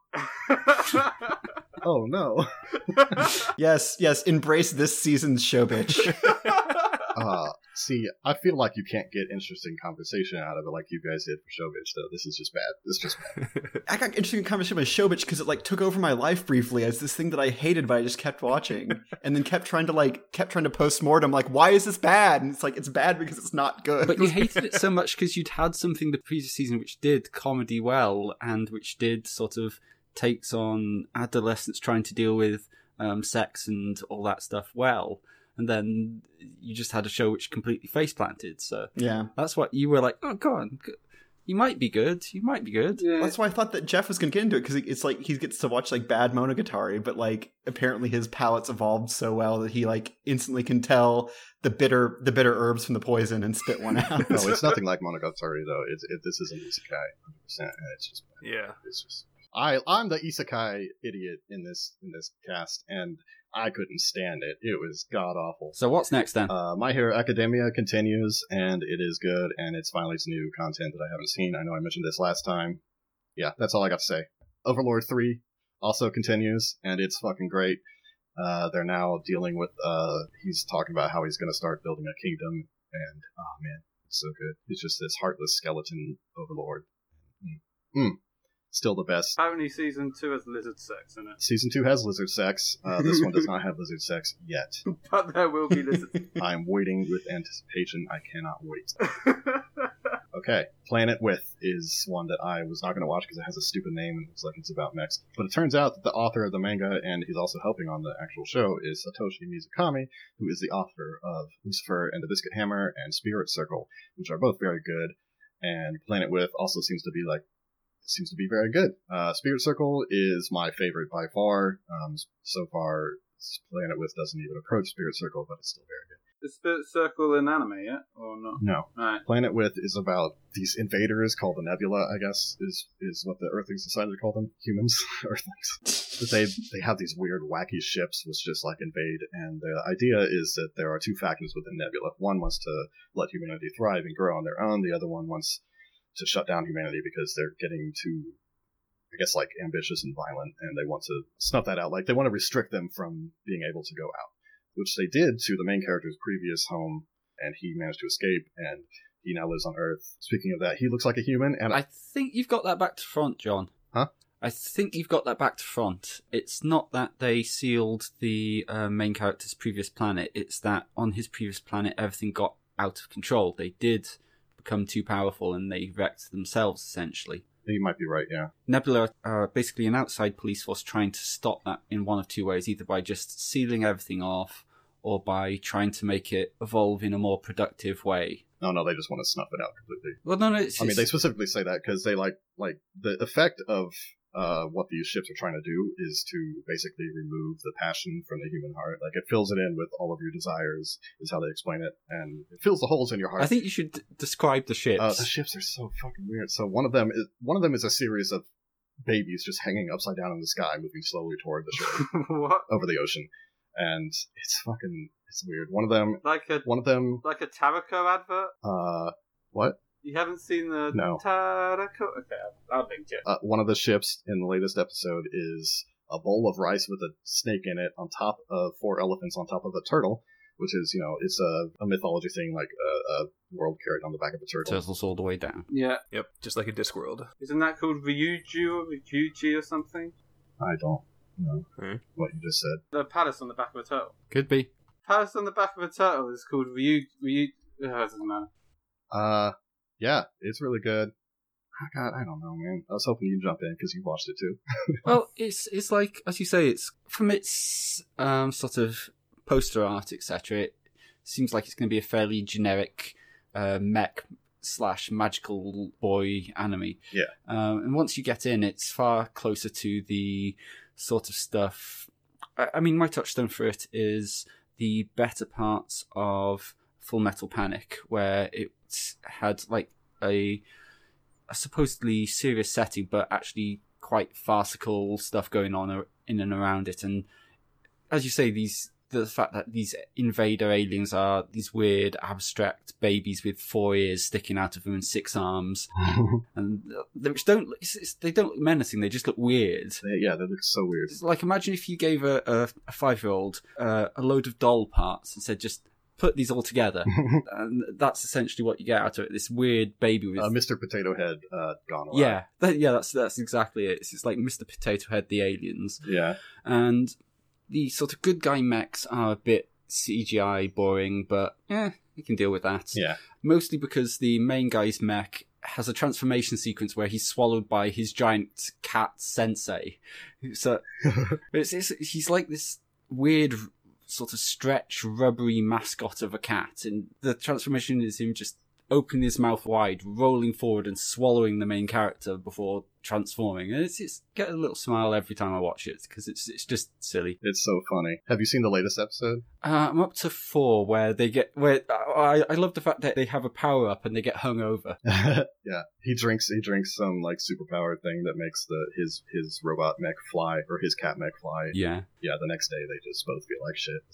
Oh no. Yes, yes. Embrace this season's show, bitch. Uh, see, I feel like you can't get interesting conversation out of it like you guys did for Show Bitch, though. This is just bad. This is just bad. I got interesting conversation with show bitch because it like took over my life briefly as this thing that I hated, but I just kept watching and then kept trying to like kept trying to post mortem. Like, why is this bad? And it's like it's bad because it's not good. But you hated it so much because you'd had something the previous season which did comedy well and which did sort of takes on adolescents trying to deal with um, sex and all that stuff well. And then you just had a show which completely face planted. So yeah, that's what you were like, oh, go on. You might be good. You might be good. Yeah. that's why I thought that Jeff was going to get into it because it's like he gets to watch like bad Monogatari, but like apparently his palate's evolved so well that he like instantly can tell the bitter the bitter herbs from the poison and spit one out. No, it's nothing like Monogatari, though. It's, it, this isn't isekai, one hundred percent. And it's just bad. Yeah. It's just... I, I'm the isekai idiot in this in this cast, and I couldn't stand it. It was god-awful. So what's next then? Uh, My Hero Academia continues, and it is good, and it's finally some new content that I haven't seen. I know I mentioned this last time. Yeah, that's all I got to say. Overlord three also continues, and it's fucking great. Uh, they're now dealing with, uh, he's talking about how he's going to start building a kingdom, and, oh man, it's so good. It's just this heartless skeleton overlord. Mm. Mm. Still the best. Apparently season two has lizard sex in it. Season two has lizard sex. Uh, this one does not have lizard sex yet. But there will be lizard sex. I'm waiting with anticipation. I cannot wait. Okay, Planet With is one that I was not going to watch because it has a stupid name and looks like it's about mechs. But it turns out that the author of the manga, and he's also helping on the actual show, is Satoshi Mizukami, who is the author of Lucifer and the Biscuit Hammer and Spirit Circle, which are both very good. And Planet With also seems to be like seems to be very good. Uh, Spirit Circle is my favorite by far. Um, so far, Planet With doesn't even approach Spirit Circle, but it's still very good. Is Spirit Circle an anime yet, or not? No. Right. Planet With is about these invaders called the Nebula, I guess, is is what the Earthlings decided to call them. Humans. Earthlings. they they have these weird, wacky ships which just, like, invade, and the idea is that there are two factions within Nebula. One wants to let humanity thrive and grow on their own. The other one wants to shut down humanity because they're getting too, I guess, like, ambitious and violent, and they want to snuff that out. Like, they want to restrict them from being able to go out, which they did to the main character's previous home, and he managed to escape, and he now lives on Earth. Speaking of that, he looks like a human, and I think you've got that back to front, John. Huh? I think you've got that back to front. It's not that they sealed the uh, main character's previous planet, it's that on his previous planet everything got out of control. They did become too powerful, and they wrecked themselves, essentially. you might be right, yeah. Nebula are basically an outside police force trying to stop that in one of two ways, either by just sealing everything off or by trying to make it evolve in a more productive way. No, no, they just want to snuff it out completely. Well, no, no, it's, I mean, it's- they specifically say that because they like, like, the effect of uh, what these ships are trying to do is to basically remove the passion from the human heart. Like, it fills it in with all of your desires, is how they explain it, and it fills the holes in your heart. I think you should d- describe the ships. Uh, the ships are so fucking weird. So one of them is one of them is a series of babies just hanging upside down in the sky, moving slowly toward the shore What? over the ocean, and it's fucking it's weird. One of them, Like a one of them, like a Taraco advert? uh, what? You haven't seen the No. Taraco? Okay, I'll, I'll link it. Uh, one of the ships in the latest episode is a bowl of rice with a snake in it on top of four elephants on top of a turtle, which is, you know, it's a, a mythology thing, like a, a world carried on the back of a turtle. Turtles all the way down. Yeah. Yep, just like a Discworld. Isn't that called Ryuju or Ryuji or something? I don't know Hmm. what you just said. The palace on the back of a turtle. Could be. Palace on the back of a turtle is called Ryu... Ryu... Oh, it doesn't matter. Uh, yeah, it's really good. Oh, God, I don't know, man. I was hoping you'd jump in because you watched it too. Well, it's it's like, as you say, it's from its um, sort of poster art, et cetera. It seems like it's going to be a fairly generic uh, mech slash magical boy anime. Yeah. Um, and once you get in, it's far closer to the sort of stuff. I, I mean, my touchstone for it is the better parts of Full Metal Panic, where it had like a, a supposedly serious setting, but actually quite farcical stuff going on in and around it. And as you say, these the fact that these invader aliens are these weird abstract babies with four ears sticking out of them and six arms, and they which don't it's, it's, they don't look menacing. They just look weird. They- yeah, that looks so weird. It's like, imagine if you gave a, a, a five-year-old uh, a load of doll parts and said, just put these all together. And that's essentially what you get out of it. This weird baby with... Uh, Mister Potato Head uh, gone away. yeah, that, yeah, that's that's exactly it. It's, it's like Mister Potato Head, the aliens. Yeah. And the sort of good guy mechs are a bit C G I boring, but yeah, you can deal with that. Yeah. Mostly because the main guy's mech has a transformation sequence where he's swallowed by his giant cat sensei. So it's, it's he's like this weird sort of stretch rubbery mascot of a cat, and the transformation is him just opening his mouth wide, rolling forward and swallowing the main character before transforming. And it's, it's get a little smile every time I watch it because it's it's just silly. It's so funny. Have you seen the latest episode? Uh, I'm up to four where they get where I I love the fact that they have a power up and they get hung over. Yeah. He drinks he drinks some like superpowered thing that makes the his his robot mech fly, or his cat mech fly. Yeah. Yeah, the next day they just both feel like shit.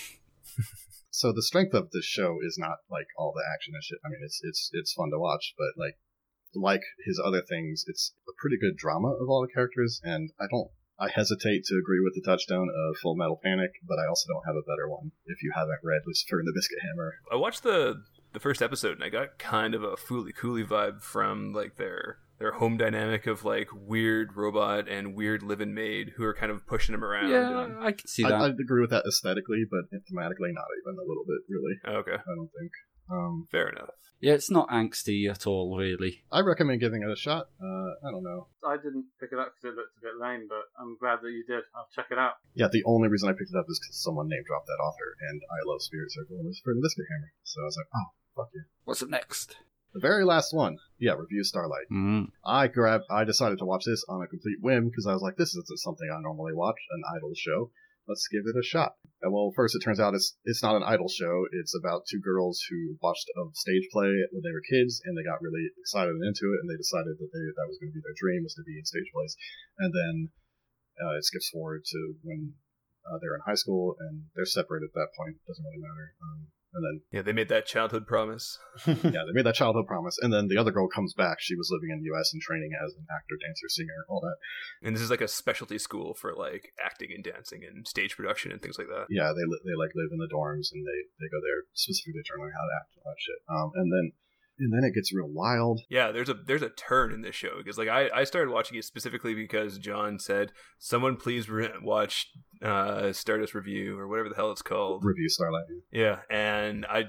So the strength of this show is not like all the action and shit. I mean, it's it's it's fun to watch, but like like his other things, it's a pretty good drama of all the characters, and I don't I hesitate to agree with the touchstone of Full Metal Panic, but I also don't have a better one if you haven't read Lucifer and the Biscuit Hammer. I watched the the first episode and I got kind of a Fooly Cooly vibe from like their their home dynamic of like weird robot and weird live-in maid who are kind of pushing him around. Yeah, and- I can see I, that. I'd agree with that aesthetically, but thematically, not even a little bit, really. okay, I don't think. Um, fair enough. Yeah, it's not angsty at all, really. I recommend giving it a shot. Uh, I don't know. I didn't pick it up because it looked a bit lame, but I'm glad that you did. I'll check it out. Yeah, the only reason I picked it up is because someone name dropped that author, and I love Spirit Circle and Lucifer and the Biscuit Hammer. So I was like, oh, fuck yeah. What's up next? The very last one, yeah, Review Starlight. Mm. I grabbed, I decided to watch this on a complete whim because I was like, this isn't something I normally watch, an idol show. Let's give it a shot. And well, first it turns out it's it's not an idol show. It's about two girls who watched a stage play when they were kids, and they got really excited and into it, and they decided that they, that was going to be their dream, was to be in stage plays. And then uh, it skips forward to when uh, they're in high school, and they're separated at that point. Doesn't really matter. Um, and then Yeah, they made that childhood promise. yeah, they made that childhood promise, and then the other girl comes back. She was living in the U S and training as an actor, dancer, singer, all that. And this is like a specialty school for like acting and dancing and stage production and things like that. Yeah, they li- they like live in the dorms, and they, they go there specifically to learn how to act and all that shit. Um, and then and then it gets real wild. Yeah, there's a there's a turn in this show because like I, I started watching it specifically because John said, someone please re- watch uh, Stardust Review or whatever the hell it's called. Review Starlight. Yeah, and I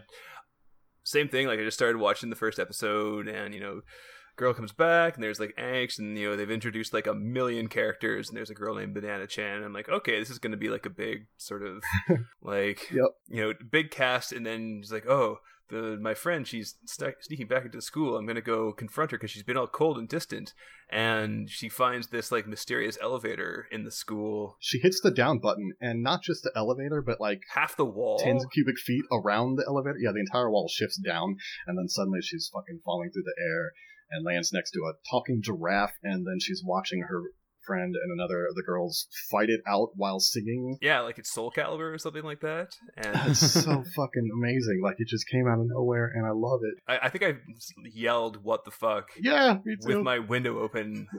same thing. Like I just started watching the first episode, and you know, girl comes back, and there's like angst, and you know they've introduced like a million characters, and there's a girl named Banana Chan. And I'm like, okay, this is going to be like a big sort of like Yep. you know big cast, and then it's like, oh. The, my friend, she's st- sneaking back into school. I'm going to go confront her because she's been all cold and distant. And she finds this like mysterious elevator in the school. She hits the down button, and not just the elevator, but like Half the wall. tens of cubic feet around the elevator. Yeah, the entire wall shifts down, and then suddenly she's fucking falling through the air and lands next to a talking giraffe, and then she's watching her friend and another of the girls fight it out while singing. Yeah, like it's Soul Calibur or something like that. And It's so fucking amazing. Like, it just came out of nowhere, and I love it. I, I think I yelled, "What the fuck?" Yeah, me too. with my window open.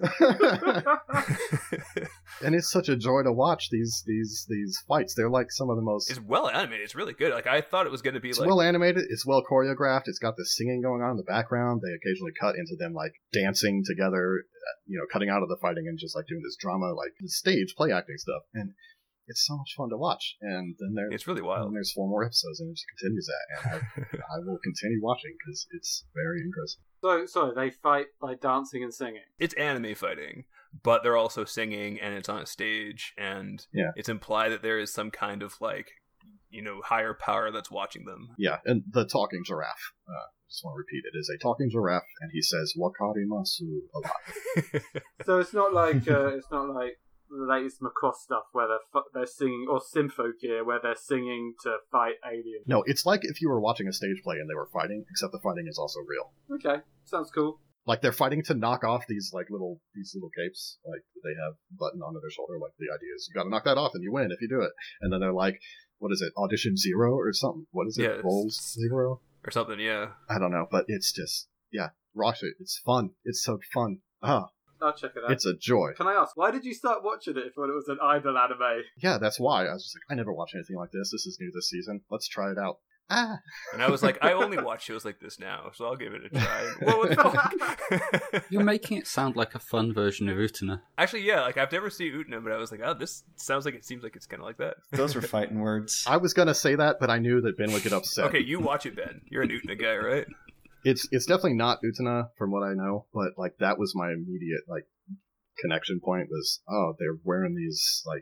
And it's such a joy to watch these these these fights. They're like some of the most. It's well animated. It's really good. Like I thought it was going to be It's like well animated. It's well choreographed. It's got this singing going on in the background. They occasionally cut into them like dancing together, you know, cutting out of the fighting and just like doing this drama, like stage play acting stuff. And it's so much fun to watch. And then there, it's really and wild. there's four more episodes, and it just continues that. And I, I will continue watching because it's very interesting. So, sorry, they fight by dancing and singing. It's anime fighting, but they're also singing, and it's on a stage, and Yeah. it's implied that there is some kind of like, you know, higher power that's watching them. Yeah, and the talking giraffe. Uh, just want to repeat it is a talking giraffe, and he says "wakarimasu" a lot. So it's not like uh, it's not like the latest Macross stuff where they're fu- they're singing, or Symphogear where they're singing to fight aliens. No, it's like if you were watching a stage play and they were fighting, except the fighting is also real. Okay, sounds cool. Like they're fighting to knock off these like little these little capes, like they have button onto their shoulder. Like the idea is you got to knock that off and you win if you do it. And then they're like, what is it, audition zero or something? What is it, Yeah, it's- roles zero? Or something, yeah. I don't know, but it's just yeah, watch it. It's fun. It's so fun. Ah, I'll check it out. it's a joy. Can I ask, why did you start watching it if it was an idol anime? Yeah, that's why I was just like, I never watched anything like this. This is new this season. Let's try it out. Ah, And I was like, I only watch shows like this now, so I'll give it a try. What would fuck? You're making it sound like a fun version of Utena. Actually, yeah, like I've never seen Utena, but I was like, oh, this sounds like it seems like it's kind of like that. Those were fighting words. I was gonna say that, but I knew that Ben would get upset. Okay, you watch it, Ben. You're an Utena guy, right? It's it's definitely not Utena from what I know, but like that was my immediate like connection point was, oh, they're wearing these like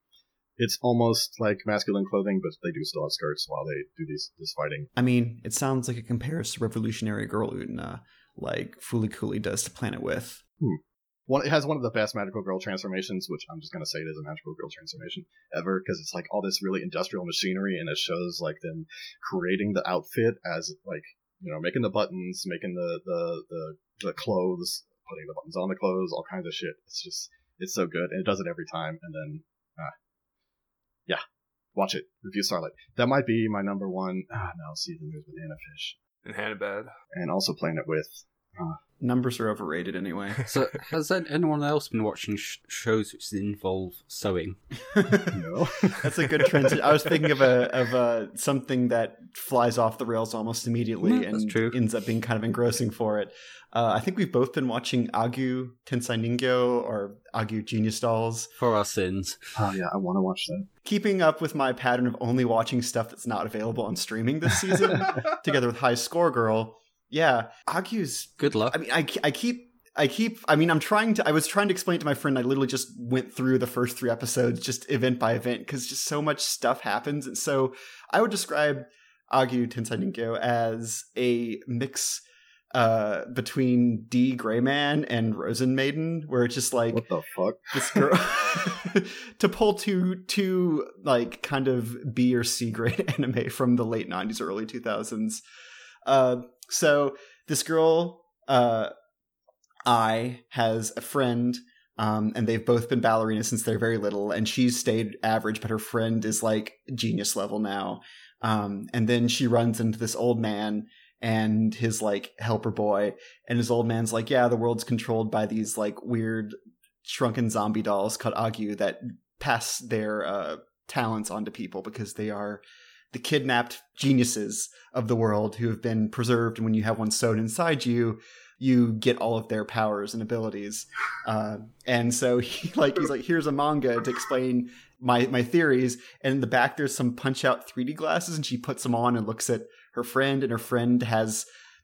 it's almost like masculine clothing, but they do still have skirts while they do these this fighting. I mean, it sounds like it compares to Revolutionary Girl Utena, like Fooly Cooly does to Planet With. Hmm. One, it has one of the best magical girl transformations, which I'm just gonna say it is a magical girl transformation ever, because it's like all this really industrial machinery, and it shows like them creating the outfit as like, you know, making the buttons, making the the the, the clothes, putting the buttons on the clothes, all kinds of shit. It's just it's so good, and it does it every time. And then, ah, yeah, watch it. Review Starlight. That might be my number one. Ah, no, see, then there's Banana Fish, And Hannibal. and also Planet With. Numbers are overrated anyway. So, has anyone else been watching sh- shows which involve sewing? No. That's a good transition. I was thinking of a of a something that flies off the rails almost immediately Yeah, that's and true. ends up being kind of engrossing for it. Uh, I think we've both been watching Agu Tensei Ningyo or Agu Genius Dolls. For our sins. Oh yeah, I want to watch that. Keeping up with my pattern of only watching stuff that's not available on streaming this season, together with High Score Girl. Yeah, Agu's. Good luck. I mean, I, I keep, I keep, I mean, I'm trying to, I was trying to explain to my friend, I literally just went through the first three episodes, just event by event, because just so much stuff happens. And so I would describe Agu Tensei Ningyo as a mix uh, between D. Greyman and Rosen Maiden, where it's just like, What the fuck? this girl to pull two two like kind of B or C grade anime from the late nineties or early two thousands. Uh, so this girl, uh, I has a friend, um, and they've both been ballerinas since they're very little, and she's stayed average, but her friend is like genius level now. Um, and then she runs into this old man and his like helper boy, and his old man's like, yeah, the world's controlled by these like weird shrunken zombie dolls called Agu that pass their uh, talents onto people because they are the kidnapped geniuses of the world who have been preserved. And when you have one sewn inside you, you get all of their powers and abilities. Uh, and so he like he's like, here's a manga to explain my my theories. And in the back, there's some punch out three D glasses, and she puts them on and looks at her friend, and her friend has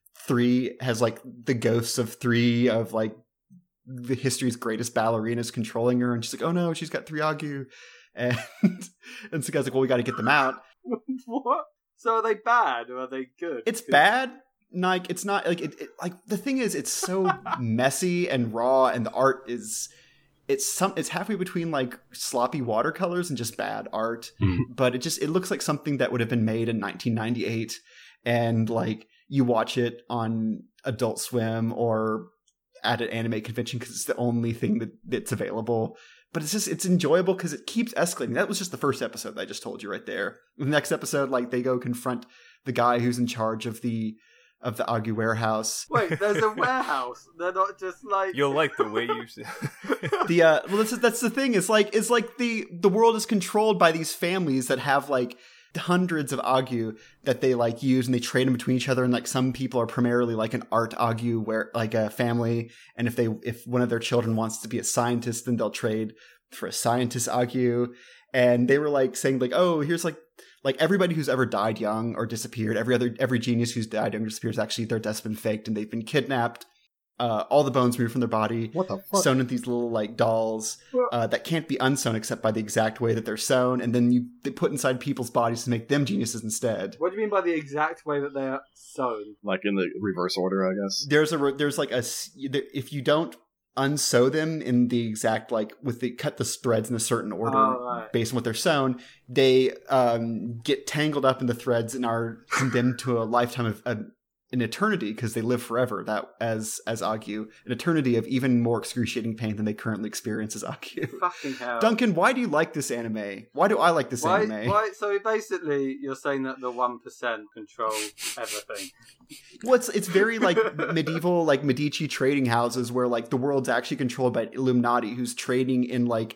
three has like the ghosts of three of like the history's greatest ballerinas controlling her, and she's like, oh no, she's got three Agu. And and so guys like, well, we got to get them out. What? So are they bad or are they good? It's bad. Like, it's not like it, it like the thing is, it's so messy and raw, and the art is it's some it's halfway between like sloppy watercolors and just bad art. Mm. But it just it looks like something that would have been made in nineteen ninety-eight, and like you watch it on Adult Swim or at an anime convention because it's the only thing that that's available. But it's just, it's enjoyable because it keeps escalating. That was just the first episode that I just told you right there. The next episode, like, they go confront the guy who's in charge of the of the Agu warehouse. Wait, there's a warehouse. They're not just like... You'll like the way you say the uh well that's that's the thing. It's like it's like the the world is controlled by these families that have like hundreds of Agu that they like use, and they trade them between each other. And like some people are primarily like an art Agu, where like a family, and if they if one of their children wants to be a scientist, then they'll trade for a scientist Agu. And they were like saying like, oh, here's like like everybody who's ever died young or disappeared, every other every genius who's died young or disappeared, actually their death's been faked, and they've been kidnapped. Uh, all the bones removed from their body, What the fuck? sewn in these little like dolls uh, that can't be unsewn except by the exact way that they're sewn, and then you they put inside people's bodies to make them geniuses instead. What do you mean by the exact way that they're sewn? Like in the reverse order, I guess. There's a there's like a s- if you don't unsew them in the exact like with the cut the threads in a certain order Oh, right. based on what they're sewn, they um, get tangled up in the threads and are condemned to a lifetime of uh, an eternity, because they live forever. That as as Agu, an eternity of even more excruciating pain than they currently experience as Agu. Fucking hell. Duncan, why do you like this anime? Why do I like this Why, anime? why, so basically, you're saying that the one percent control everything. Well, it's it's very like medieval, like Medici trading houses, where like the world's actually controlled by Illuminati, who's trading in like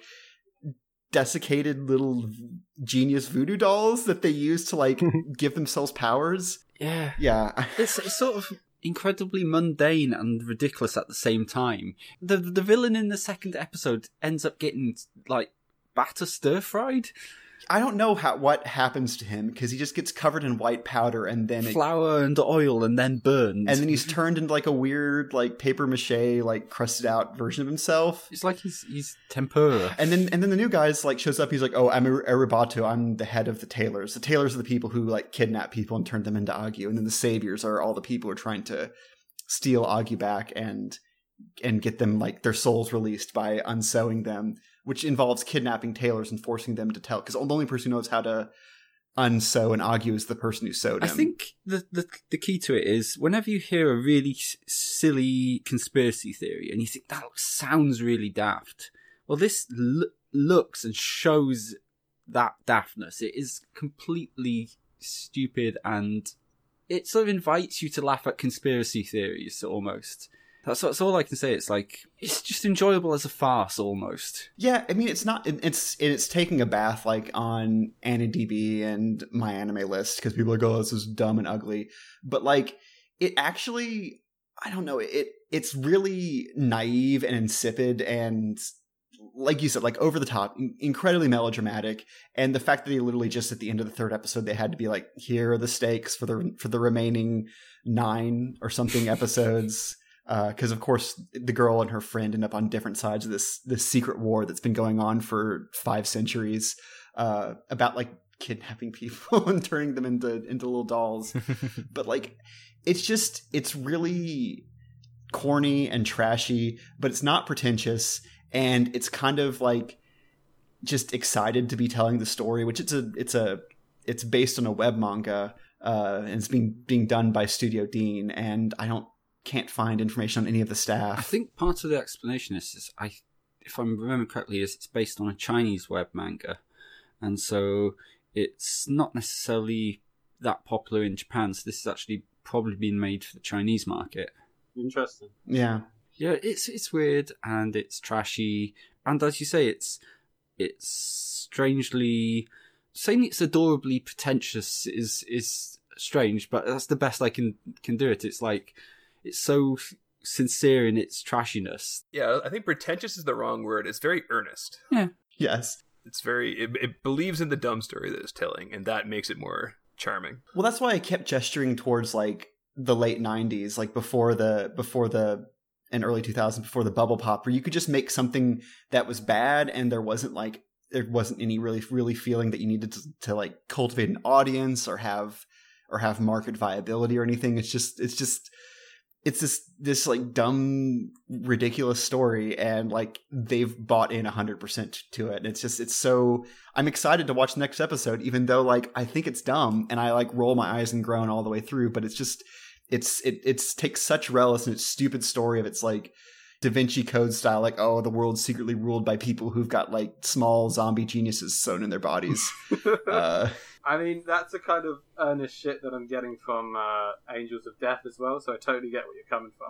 desiccated little genius voodoo dolls that they use to like give themselves powers. Yeah. Yeah, It's, it's sort of incredibly mundane and ridiculous at the same time. The the villain in the second episode ends up getting like batter stir fried, I don't know how what happens to him, because he just gets covered in white powder and then it, flour and oil, and then burned. and then he's turned into like a weird like paper mache like crusted out version of himself. It's like he's he's tempura. And then and then the new guy's like shows up. He's like, "Oh, I'm Erubato. I'm the head of the tailors. The tailors are the people who like kidnap people and turn them into Agu. And then the saviors are all the people who are trying to steal Agu back and and get them like their souls released by unsewing them, which involves kidnapping tailors and forcing them to tell. Because the only person who knows how to unsew an Agu is the person who sewed I him. think the, the the key to it is whenever you hear a really s- silly conspiracy theory and you think that sounds really daft, well, this l- looks and shows that daftness. It is completely stupid and it sort of invites you to laugh at conspiracy theories almost. That's, that's all I can say. It's like, it's just enjoyable as a farce almost. Yeah, I mean, it's not, it, it's it's taking a bath like on AniDB and my anime list because people are like, oh, this is dumb and ugly. But like, it actually, I don't know, it it's really naive and insipid and, like you said, like over the top, incredibly melodramatic. And the fact that they literally just at the end of the third episode, they had to be like, here are the stakes for the for the remaining nine or something episodes. Because, uh, of course, the girl and her friend end up on different sides of this this secret war that's been going on for five centuries uh, about, like, kidnapping people and turning them into, into little dolls. But, like, it's just, it's really corny and trashy, but it's not pretentious. And it's kind of, like, just excited to be telling the story, which it's a, it's a, it's based on a web manga, uh, and it's being, being done by Studio Dean. And I don't, can't find information on any of the staff. I think part of the explanation is, is I, if I remember correctly, is it's based on a Chinese web manga, and so it's not necessarily that popular in Japan. So this has actually probably been made for the Chinese market. Interesting. Yeah, yeah. It's it's weird and it's trashy, and as you say, it's it's strangely saying it's adorably pretentious is is strange, but that's the best I can can do it. It's like. It's so sincere in its trashiness. Yeah, I think pretentious is the wrong word. It's very earnest. Yeah. Yes. It's very, it, it believes in the dumb story that it's telling, and that makes it more charming. Well, that's why I kept gesturing towards like the late nineties, like before the, before the, and early two thousands, before the bubble pop, where you could just make something that was bad and there wasn't like, there wasn't any really, really feeling that you needed to, to like cultivate an audience or have, or have market viability or anything. It's just, it's just, It's this this like dumb, ridiculous story, and like they've bought in a hundred percent to it. And it's just it's so I'm excited to watch the next episode, even though like I think it's dumb and I like roll my eyes and groan all the way through. But it's just it's it it's takes such relish in its stupid story of its like Da Vinci Code style, like oh the world's secretly ruled by people who've got like small zombie geniuses sewn in their bodies. uh, I mean, that's the kind of earnest shit that I'm getting from uh, Angels of Death as well, so I totally get where you're coming from.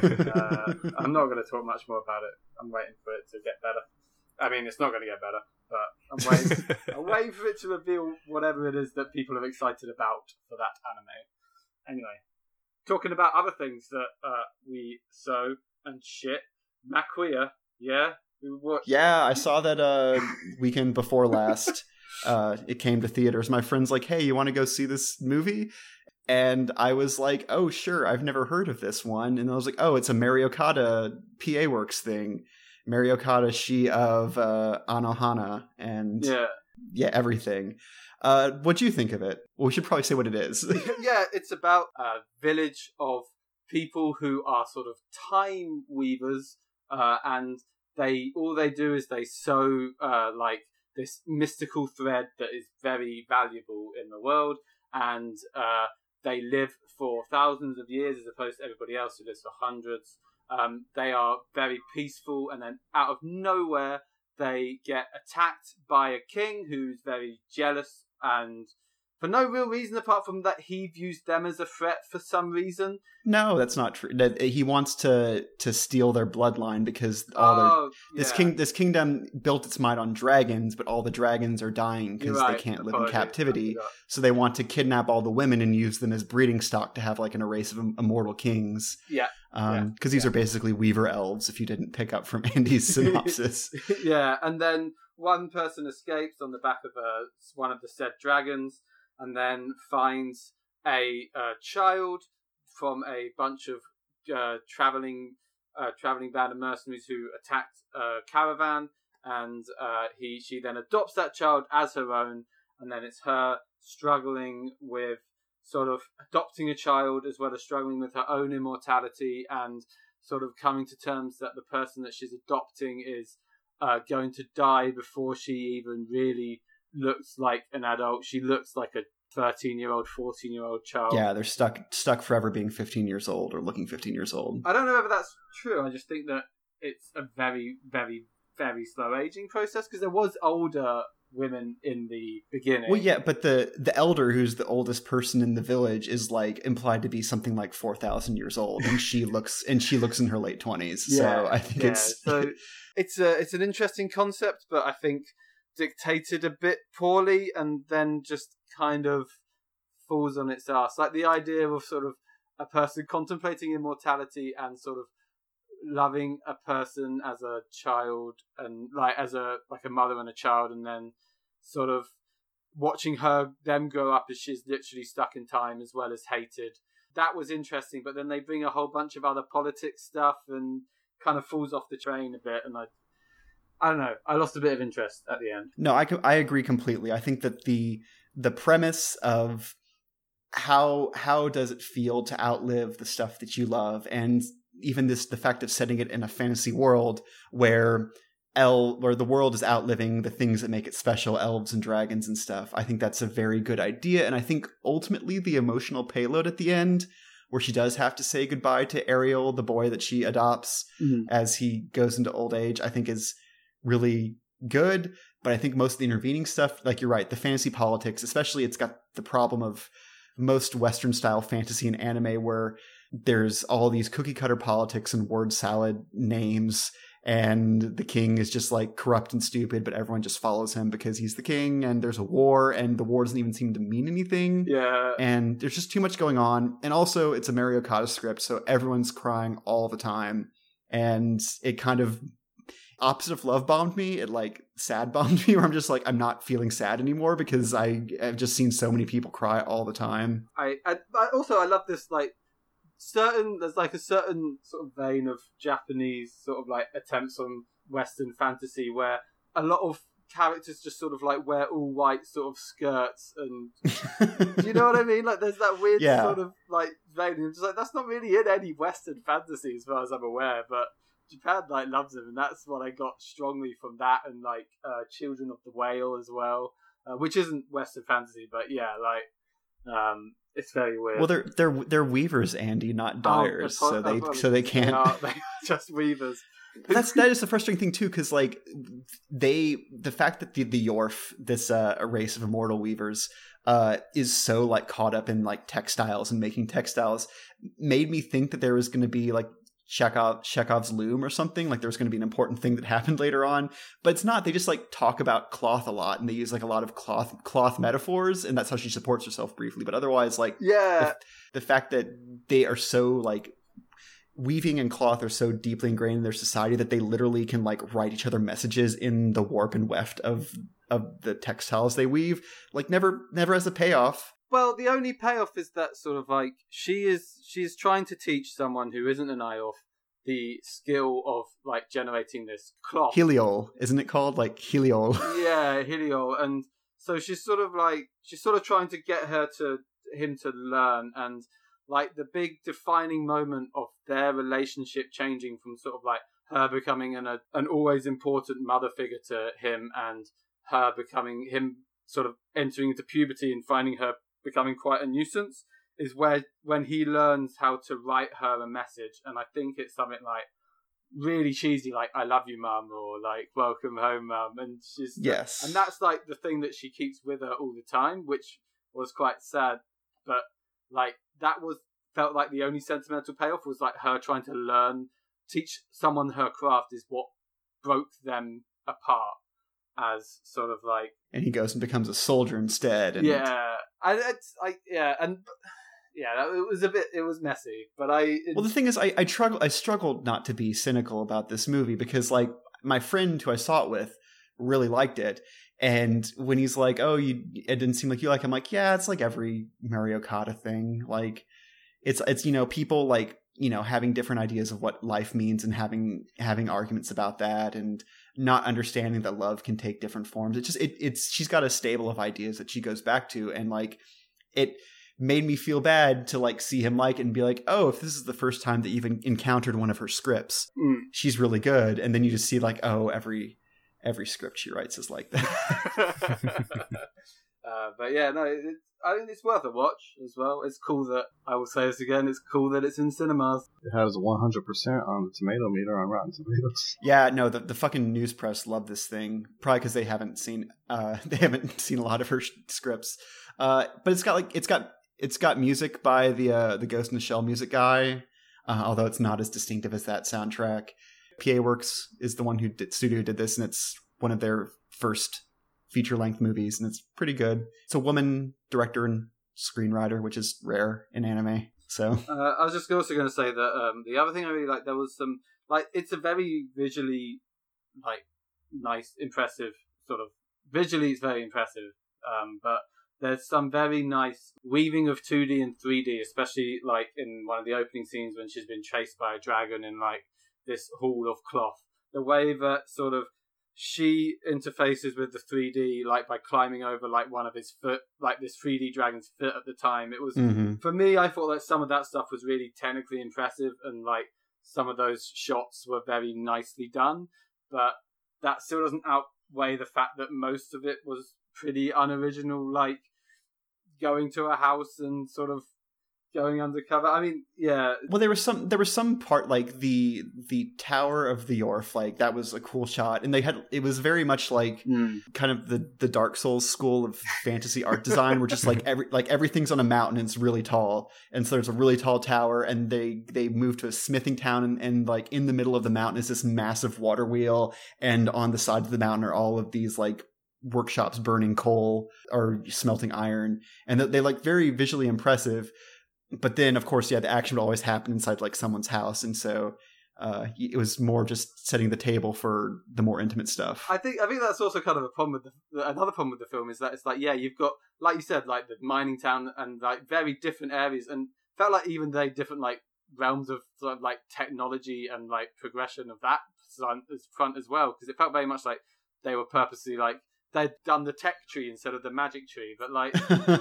uh, I'm not going to talk much more about it. I'm waiting for it to get better. I mean, it's not going to get better, but I'm waiting, I'm waiting for it to reveal whatever it is that people are excited about for that anime. Anyway, talking about other things that uh, we sew and shit, Maquia, yeah? We watched- yeah, I saw that uh, weekend before last. Uh, it came to theaters. My friend's like, hey, you want to go see this movie? And I was like, oh, sure. I've never heard of this one. And I was like, oh, it's a Mari Okada P A Works thing. Mari Okada, she of uh, Anohana and yeah, yeah, everything. Uh, what do you think of it? Well, we should probably say what it is. Yeah, it's about a village of people who are sort of time weavers, uh, and they all they do is they sew uh, like this mystical thread that is very valuable in the world, and uh, they live for thousands of years as opposed to everybody else who lives for hundreds. Um, they are very peaceful, and then out of nowhere they get attacked by a king who's very jealous, and for no real reason apart from that he views them as a threat for some reason. No, that's not true. That he wants to to steal their bloodline because all oh, their this yeah. king this kingdom built its might on dragons, but all the dragons are dying because Right. they can't live Apologies. in captivity. I forgot. So they want to kidnap all the women and use them as breeding stock to have like an race of im- immortal kings. Yeah. Um, Yeah. because these Yeah. are basically Weaver elves. If you didn't pick up from Andy's synopsis, Yeah, and then one person escapes on the back of a, one of the said dragons, and then finds a uh, child from a bunch of uh, traveling uh, traveling band of mercenaries who attacked a caravan, and uh, he she then adopts that child as her own, and then it's her struggling with sort of adopting a child as well as struggling with her own immortality, and sort of coming to terms that the person that she's adopting is uh, going to die before she even really looks like an adult. She looks like a thirteen-year-old, fourteen-year-old child. yeah, they're stuck stuck forever being fifteen years old or looking fifteen years old. I don't know whether that's true. I just think that it's a very, very, very slow aging process, because there was older women in the beginning. Well, yeah, but the the elder, who's the oldest person in the village, is like implied to be something like four thousand years old, and she looks and she looks in her late twenties. Yeah, so I think yeah. it's so it's a it's an interesting concept, but I think dictated a bit poorly, and then just kind of falls on its ass. Like the idea of sort of a person contemplating immortality and sort of loving a person as a child and like as a like a mother and a child, and then sort of watching her them grow up as she's literally stuck in time as well as hated. That was interesting, but then they bring a whole bunch of other politics stuff and kind of falls off the train a bit, and I I don't know, I lost a bit of interest at the end. No, I I agree completely. I think that the the premise of how how does it feel to outlive the stuff that you love, and even this the fact of setting it in a fantasy world where El where the world is outliving the things that make it special, elves and dragons and stuff. I think that's a very good idea, and I think ultimately the emotional payload at the end, where she does have to say goodbye to Ariel, the boy that she adopts Mm-hmm. as he goes into old age, I think is really good. But I think most of the intervening stuff, like you're right, the fantasy politics, especially, it's got the problem of most Western style fantasy and anime where there's all these cookie cutter politics and word salad names, and the king is just like corrupt and stupid, but everyone just follows him because he's the king, and there's a war, and the war doesn't even seem to mean anything. Yeah. And there's just too much going on. And also it's a Mari Okada script, so everyone's crying all the time. And it kind of opposite of love bombed me, it like sad bombed me, where I'm just like, I'm not feeling sad anymore because I have just seen so many people cry all the time. I, I, I also I love this like certain there's like a certain sort of vein of Japanese sort of like attempts on Western fantasy where a lot of characters just sort of like wear all white sort of skirts, and do you know what I mean? Like there's that weird Yeah. sort of like vein. I'm just like, that's not really in any Western fantasy as far as I'm aware, but Japan like loves him, and that's what I got strongly from that, and like uh, Children of the Whale as well, uh, which isn't Western fantasy, but yeah, like um, it's very weird. Well, they're they're they're weavers, Andy, not dyers, Oh, so they apologies. so they They can't. are- they are just weavers. That's that is the frustrating thing too, because like they the fact that the the Yorf, this uh, a race of immortal weavers, uh, is so like caught up in like textiles and making textiles, made me think that there was going to be like Chekhov Chekhov's loom or something, like there was going to be an important thing that happened later on, but it's not. They just like talk about cloth a lot, and they use like a lot of cloth cloth metaphors, and that's how she supports herself briefly. But otherwise, like Yeah, the, the fact that they are so like weaving and cloth are so deeply ingrained in their society that they literally can like write each other messages in the warp and weft of of the textiles they weave, like never never as a payoff. well, the only payoff is that sort of like she is she's trying to teach someone who isn't an Ayoth the skill of like generating this cloth. Heliol, isn't it called? Like Heliol. Yeah, Heliol, and so she's sort of like she's sort of trying to get her to him to learn, and like the big defining moment of their relationship changing from sort of like her becoming an a, an always important mother figure to him, and her becoming him sort of entering into puberty and finding her becoming quite a nuisance, is where when he learns how to write her a message, and I think it's something like really cheesy, like "I love you, mum," or like "Welcome home, mum," and she's Yes. and that's like the thing that she keeps with her all the time, which was quite sad. But like that was felt like the only sentimental payoff was like her trying to learn, teach someone her craft is what broke them apart as sort of like And he goes and becomes a soldier instead. And yeah, and it's like yeah, and yeah, it was a bit it was messy, but I it, Well, the thing is, I I struggle. I struggled not to be cynical about this movie because, like, my friend who I saw it with really liked it, and when he's like, "Oh, you, it didn't seem like you like," I'm like, "Yeah, it's like every Mari Okada thing. Like, it's it's you know people like you know having different ideas of what life means and having having arguments about that and not understanding that love can take different forms. It just it it's she's got a stable of ideas that she goes back to, and like it." made me feel bad to like see him like it and be like, oh, if this is the first time that you've encountered one of her scripts, mm. she's really good. And then you just see like, oh, every every script she writes is like that. Uh, but yeah, no, it, it, I think it's worth a watch as well. It's cool that, I will say this again, it's cool that it's in cinemas. It has one hundred percent on the tomato meter on Rotten Tomatoes. Yeah, no, the, the fucking news press love this thing. Probably because they haven't seen uh they haven't seen a lot of her sh- scripts. Uh, but it's got like it's got it's got music by the uh, the Ghost in the Shell music guy. Uh, although it's not as distinctive as that soundtrack. P A Works is the one who did, studio did this, and it's one of their first feature-length movies, and it's pretty good. It's a woman director and screenwriter, which is rare in anime. So uh, I was just also going to say that um, the other thing I really like, there was some like it's a very visually like nice, impressive sort of visually. It's very impressive, um, but there's some very nice weaving of two D and three D, especially like in one of the opening scenes when she's been chased by a dragon in like this hall of cloth. The way that sort of she interfaces with the three D, like by climbing over like one of his foot, like this three D dragon's foot at the time. It was, mm-hmm. for me, I thought that some of that stuff was really technically impressive, and like some of those shots were very nicely done, but that still doesn't outweigh the fact that most of it was pretty unoriginal, like going to a house and sort of going undercover. I mean, yeah. Well, there was some there was some part like the the Tower of the Yorf, like that was a cool shot, and they had it was very much like mm. kind of the the Dark Souls school of fantasy art design, where just like every like everything's on a mountain and it's really tall, and so there's a really tall tower, and they they moved to a smithing town, and, and like in the middle of the mountain is this massive water wheel, and on the side of the mountain are all of these like workshops burning coal or smelting iron, and they like very visually impressive. But then, of course, yeah, the action would always happen inside like someone's house, and so uh, it was more just setting the table for the more intimate stuff. I think I think that's also kind of a problem with the another problem with the film is that it's like, yeah, you've got, like you said, like the mining town and like very different areas, and felt like even they different like realms of sort of like technology and like progression of that front as well, because it felt very much like they were purposely like they'd done the tech tree instead of the magic tree, but like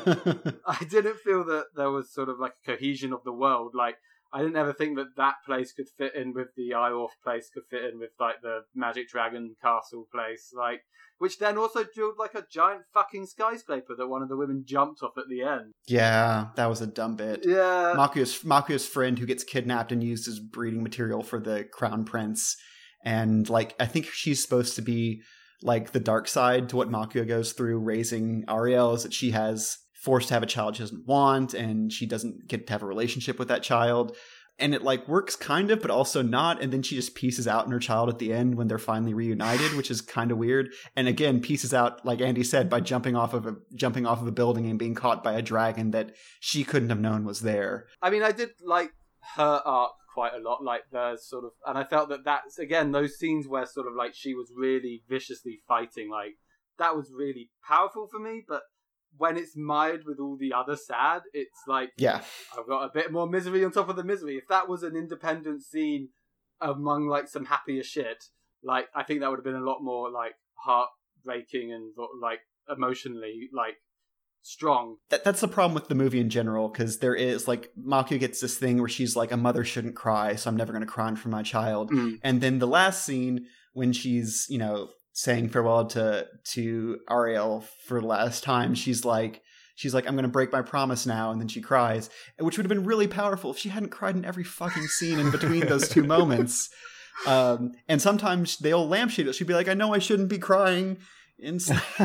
I didn't feel that there was sort of like a cohesion of the world. Like I didn't ever think that that place could fit in with the Iorf place, could fit in with like the Magic Dragon Castle place, like which then also drilled like a giant fucking skyscraper that one of the women jumped off at the end. Yeah, that was a dumb bit. Yeah, Makuya's Makuya's friend who gets kidnapped and used as breeding material for the Crown Prince, and like I think she's supposed to be like the dark side to what Makuya goes through raising Ariel, is that she has forced to have a child she doesn't want, and she doesn't get to have a relationship with that child. And it like works kind of, but also not. And then she just pieces out in her child at the end when they're finally reunited, which is kind of weird. And again, pieces out, like Andy said, by jumping off of a jumping off of a building and being caught by a dragon that she couldn't have known was there. I mean, I did like her arc quite a lot, like the sort of, and I felt that that's again those scenes where sort of like she was really viciously fighting, like that was really powerful for me. But when it's mired with all the other sad, it's like, yeah, I've got a bit more misery on top of the misery. If that was an independent scene among like some happier shit, like I think that would have been a lot more like heartbreaking and like emotionally like strong. That, that's the problem with the movie in general, because there is like Makuya gets this thing where she's like, a mother shouldn't cry, so I'm never going to cry for my child. Mm. And then the last scene when she's, you know, saying farewell to to Ariel for the last time, she's like she's like I'm going to break my promise now, and then she cries, which would have been really powerful if she hadn't cried in every fucking scene in between those two moments. Um, and sometimes they'll lampshade it. She'd be like, I know I shouldn't be crying. And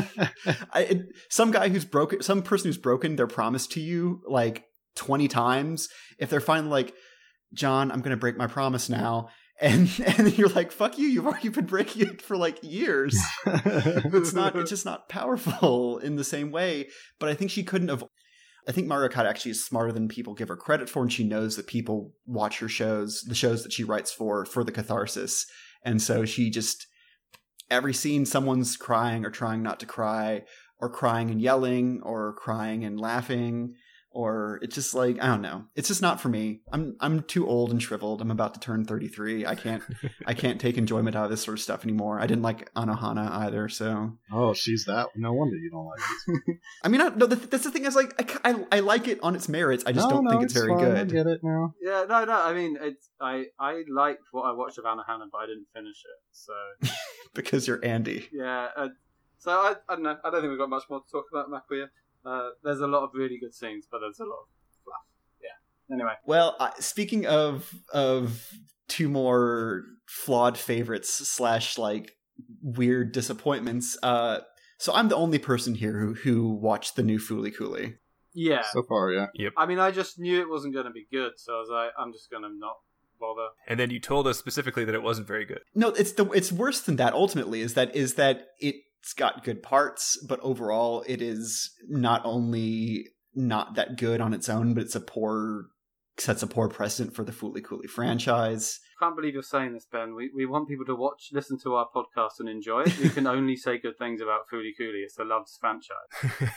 I, it, some guy who's broken, some person who's broken their promise to you like twenty times, if they're finally like, John, I'm going to break my promise now. And and then you're like, fuck you, you've already been breaking it for like years. It's not, it's just not powerful in the same way. But I think she couldn't have, I think Mario Okada actually is smarter than people give her credit for. And she knows that people watch her shows, the shows that she writes for, for the catharsis. And so she just, every scene someone's crying or trying not to cry, or crying and yelling, or crying and laughing, or it's just like, I don't know. It's just not for me. I'm I'm too old and shriveled. I'm about to turn thirty-three. I can't I can't take enjoyment out of this sort of stuff anymore. I didn't like Anohana either, so. Oh, she's that. No wonder you don't like it. I mean, I, no. The, that's the thing. Is like I, I I like it on its merits. I just no, don't no, think it's, it's very fine. good. I get it now. Yeah, no, no. I mean, it's I I liked what I watched of Anohana, but I didn't finish it. So Because you're Andy. yeah, uh, So I, I don't know. I don't think we've got much more to talk about Makuya. Uh, there's a lot of really good scenes, but there's a lot of fluff. Yeah. Anyway. Well, uh, speaking of of two more flawed favorites slash like weird disappointments, uh, so I'm the only person here who who watched the new Fooly Cooly. Yeah. So far, yeah. Yep. I mean, I just knew it wasn't going to be good, so I was like, I'm just going to not bother. And then you told us specifically that it wasn't very good. No, it's the it's worse than that. Ultimately, is that is that it's got good parts, but overall, it is not only not that good on its own, but it's a poor sets a poor precedent for the Fooly Cooly franchise. Can't believe you're saying this, Ben. We we want people to watch, listen to our podcast and enjoy it. We can only say good things about Fooly Cooly. It's a loved franchise.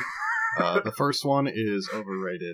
Uh, the first one is overrated.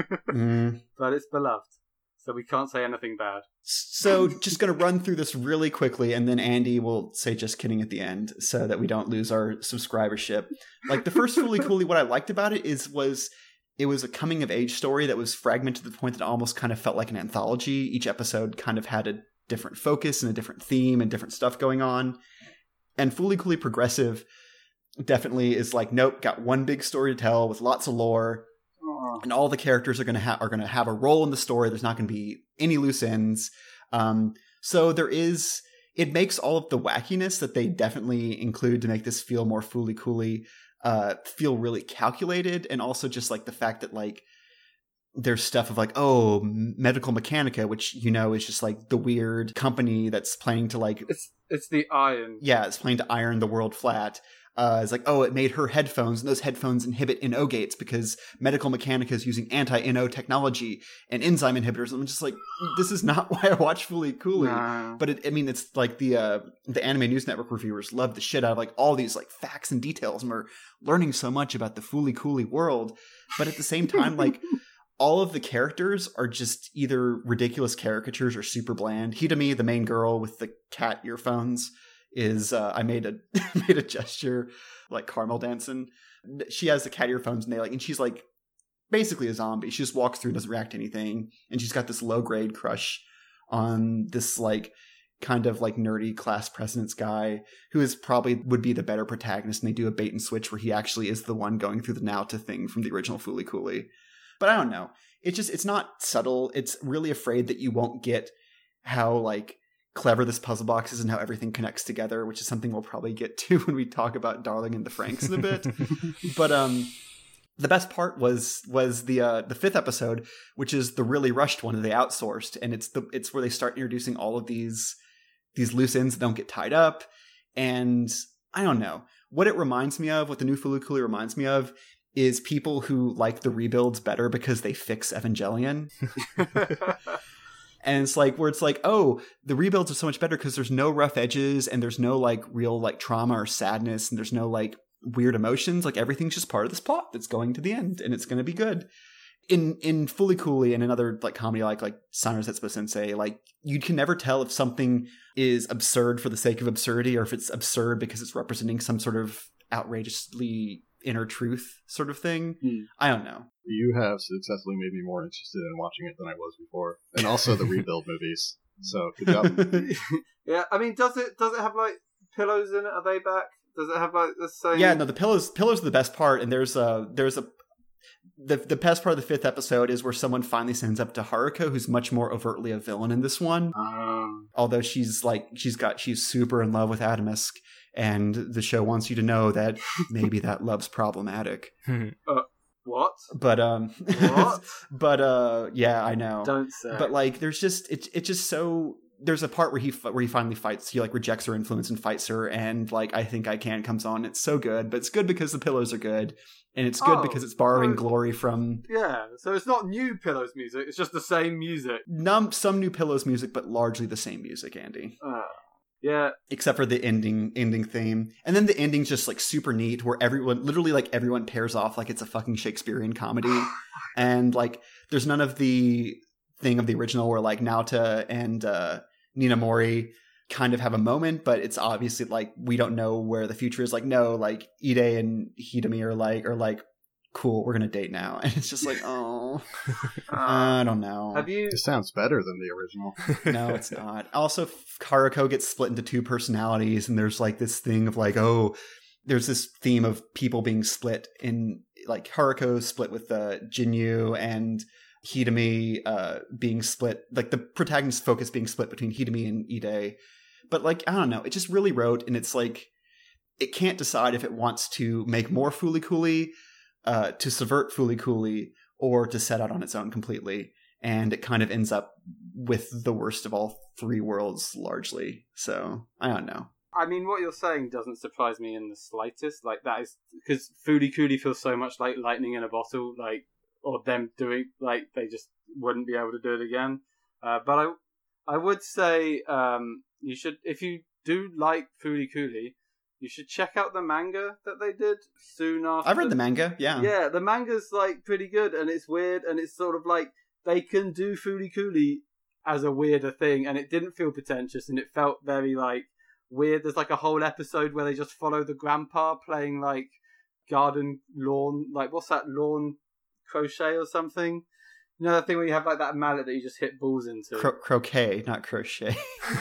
Mm. But it's beloved. So we can't say anything bad. So just going to run through this really quickly, and then Andy will say just kidding at the end so that we don't lose our subscribership. Like the first Fooly Cooly, what I liked about it is was it was a coming of age story that was fragmented to the point that it almost kind of felt like an anthology. Each episode kind of had a different focus and a different theme and different stuff going on. And Fooly Cooly Progressive definitely is like, nope, got one big story to tell with lots of lore. And all the characters are going to have are going to have a role in the story. There's not going to be any loose ends. Um, so there is. It makes all of the wackiness that they definitely include to make this feel more Fooly Cooly uh, feel really calculated, and also just like the fact that like there's stuff of like, oh, Medical Mechanica, which you know is just like the weird company that's planning to like It's it's the iron. yeah, it's planning to iron the world flat. Uh, it's like, oh, it made her headphones, and those headphones inhibit N O gates because Medical Mechanica is using anti-N O technology and enzyme inhibitors. I'm just like, this is not why I watch Fooly Cooly. Nah. But it, I mean, it's like the uh, the Anime News Network reviewers love the shit out of like all these like facts and details, and we're learning so much about the Fooly Cooly world. But at the same time, like all of the characters are just either ridiculous caricatures or super bland. Hitomi, the main girl with the cat earphones, is uh, I made a made a gesture like caramel dancing. She has the cat earphones and they like, and she's like basically a zombie. She just walks through, doesn't react to anything, and she's got this low grade crush on this like kind of like nerdy class president's guy who is probably would be the better protagonist. And they do a bait and switch where he actually is the one going through the Naota thing from the original Fooly Cooly. But I don't know. It's just it's not subtle. It's really afraid that you won't get how like clever this puzzle box is and how everything connects together, which is something we'll probably get to when we talk about Darling in the Franxx in a bit. But um, the best part was was the uh, the fifth episode, which is the really rushed one that they outsourced, and it's the it's where they start introducing all of these these loose ends that don't get tied up. And I don't know what it reminds me of. What the new Fooly Cooly reminds me of is people who like the rebuilds better because they fix Evangelion. And it's like where it's like, oh, the rebuilds are so much better because there's no rough edges and there's no like real like trauma or sadness and there's no like weird emotions. Like everything's just part of this plot that's going to the end and it's going to be good. In in Fooly Cooly and another like comedy like like Sanrio Setsubo Sensei, like you can never tell if something is absurd for the sake of absurdity or if it's absurd because it's representing some sort of outrageously inner truth sort of thing. Hmm. I don't know. You have successfully made me more interested in watching it than I was before, and also the rebuild movies. So good job. Yeah, I mean, does it does it have like pillows in it? Are they back? Does it have like the same? Yeah, no, the pillows pillows are the best part, and there's a there's a the the best part of the fifth episode is where someone finally sends up to Haruko, who's much more overtly a villain in this one. Um, Although she's like she's got she's super in love with Adamisk, and the show wants you to know that maybe that love's problematic. uh, what? But um, What? but uh, yeah, I know. Don't say. But like, there's just it's it's just so. There's a part where he where he finally fights. He like rejects her influence and fights her, and like I Think I Can comes on. It's so good, but it's good because the pillows are good, and it's good Oh, because it's borrowing so- glory from Yeah, so it's not new Pillows music. It's just the same music. num some new pillows music, but largely the same music, Andy. Uh, yeah, Except for the ending ending theme, and then the ending's just like super neat, where everyone literally like everyone pairs off like it's a fucking Shakespearean comedy, and like there's none of the thing of the original where like Naota and uh, Nina Mori kind of have a moment, but it's obviously like we don't know where the future is. Like no, like Ide and Hitomi are like are like cool, we're gonna date now, and it's just like oh, I don't know. have you? It sounds better than the original. No, it's not. Also, Haruko gets split into two personalities, and there's like this thing of like, oh, there's this theme of people being split in, like, Haruko split with uh, Jinyu, and Hidemi uh, being split, like the protagonist's focus being split between Hidemi and Ide. But, like, I don't know, it just really wrote, and it's like, it can't decide if it wants to make more Fooly Cooly, uh, to subvert Fooly Cooly, or to set out on its own completely. And it kind of ends up with the worst of all three worlds, largely. So, I don't know. I mean, what you're saying doesn't surprise me in the slightest. Like, that is, because Fooly Cooly feels so much like lightning in a bottle, like, or them doing, like, they just wouldn't be able to do it again. Uh, but I, I would say, um, you should, if you do like Fooly Cooly, you should check out the manga that they did soon after. I've read the manga, yeah. Yeah, the manga's, like, pretty good, and it's weird, and it's sort of like, they can do Fooly Cooly as a weirder thing, and it didn't feel pretentious, and it felt very, like, weird. There's, like, a whole episode where they just follow the grandpa playing, like, garden lawn, like, what's that, lawn crochet or something? You know that thing where you have, like, that mallet that you just hit balls into? Cro- croquet, not crochet.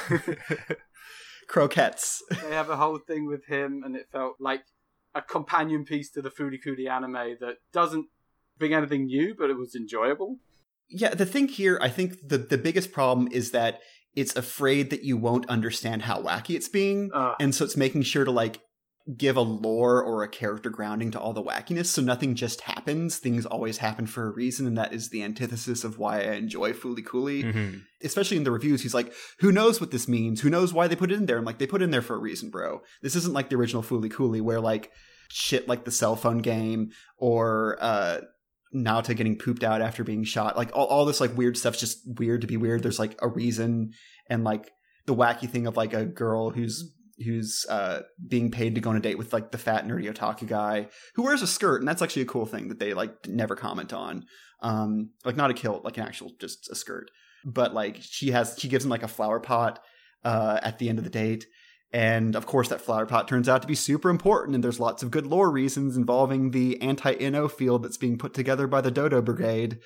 Croquettes. They have a whole thing with him, and it felt like a companion piece to the Fooly Cooly anime that doesn't bring anything new, but it was enjoyable. Yeah, the thing here, I think the, the biggest problem is that it's afraid that you won't understand how wacky it's being, uh, and so it's making sure to, like, give a lore or a character grounding to all the wackiness, so nothing just happens. Things always happen for a reason, and that is the antithesis of why I enjoy Fooly Cooly. Mm-hmm. Especially in the reviews, he's like, who knows what this means? Who knows why they put it in there? I'm like, they put it in there for a reason, bro. This isn't like the original Fooly Cooly, where, like, shit like the cell phone game, or uh, Naota getting pooped out after being shot. Like, all, all this, like, weird stuff's just weird to be weird. There's, like, a reason, and, like, the wacky thing of, like, a girl who's who's uh, being paid to go on a date with, like, the fat nerdy otaku guy who wears a skirt, and that's actually a cool thing that they, like, never comment on. Um, like, not a kilt, like an actual, just a skirt. But, like, she has, she gives him, like, a flower pot uh, at the end of the date, and, of course, that flower pot turns out to be super important, and there's lots of good lore reasons involving the anti-Inno field that's being put together by the Dodo Brigade.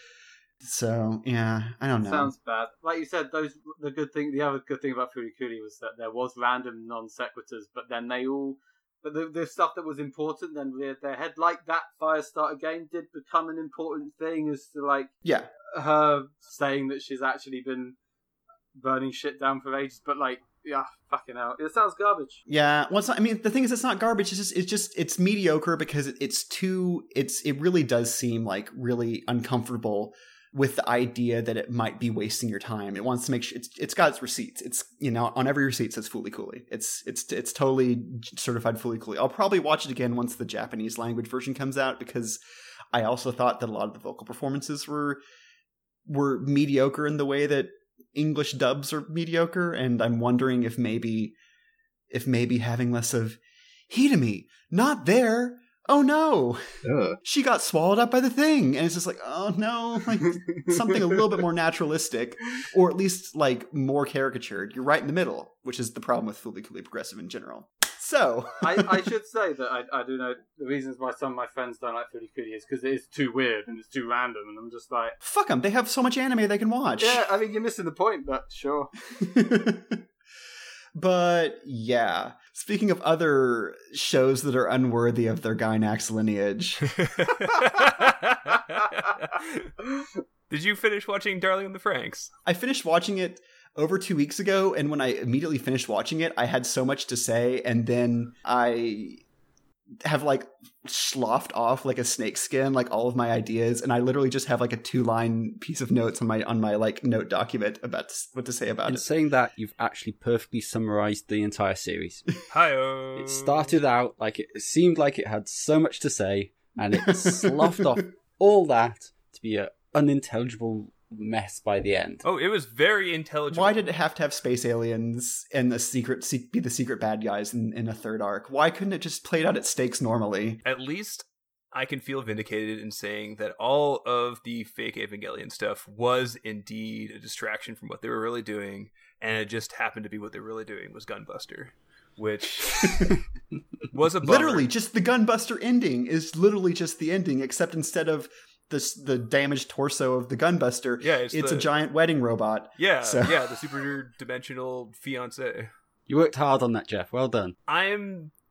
So, yeah, I don't know. Sounds bad. Like you said, those the good thing. The other good thing about Fooly Cooly was that there was random non sequiturs, but then they all, but the the stuff that was important then reared their head. Like that Firestarter game did become an important thing, as to, like, Yeah. her saying that she's actually been burning shit down for ages. But, like, yeah, fucking hell, it sounds garbage. Yeah, well, it's not, I mean, the thing is, it's not garbage. It's just, it's just, it's mediocre because it's too, it's, it really does seem like really uncomfortable with the idea that it might be wasting your time. It wants to make sure it's, it's got its receipts. It's, you know, on every receipt it says Fooly Cooly. It's, it's, it's totally certified Fooly Cooly. I'll probably watch it again once the Japanese language version comes out, because I also thought that a lot of the vocal performances were, were mediocre in the way that English dubs are mediocre. And I'm wondering if maybe, if maybe having less of Hidemi, not there. Oh no, Ugh. she got swallowed up by the thing. And it's just like, oh no, like something a little bit more naturalistic, or at least, like, more caricatured. You're right in the middle, which is the problem with Fooly Cooly Progressive in general. So I, I should say that I, I do know the reasons why some of my friends don't like Fooly Cooly is because it is too weird and it's too random, and I'm just like, fuck them. They have so much anime they can watch. yeah, I mean, you're missing the point, but sure. But yeah, speaking of other shows that are unworthy of their Gainax lineage, Did you finish watching Darling in the Franxx? I finished watching it over two weeks ago, and when I immediately finished watching it, I had so much to say, and then I have, like, sloughed off like a snake skin, like, all of my ideas, and I literally just have, like, a two-line piece of notes on my on my like note document about what to say about In it. saying that, you've actually perfectly summarized the entire series. Hi-oh. It started out like it, it seemed like it had so much to say, and it sloughed off all that to be an unintelligible mess by the end. Oh, it was very intelligible. Why did it have to have space aliens and the secret se- be the secret bad guys in, in a third arc? Why couldn't it just play it out at stakes normally? At least I can feel vindicated in saying that all of the fake Evangelion stuff was indeed a distraction from what they were really doing, and it just happened to be what they were really doing was Gunbuster, which was a bummer. Literally, just the Gunbuster ending is literally just the ending, except instead of this the damaged torso of the Gunbuster, Yeah, it's it's the- a giant wedding robot. Yeah, So- yeah, the super dimensional fiance. You worked hard on that, Jeff. Well done. I'm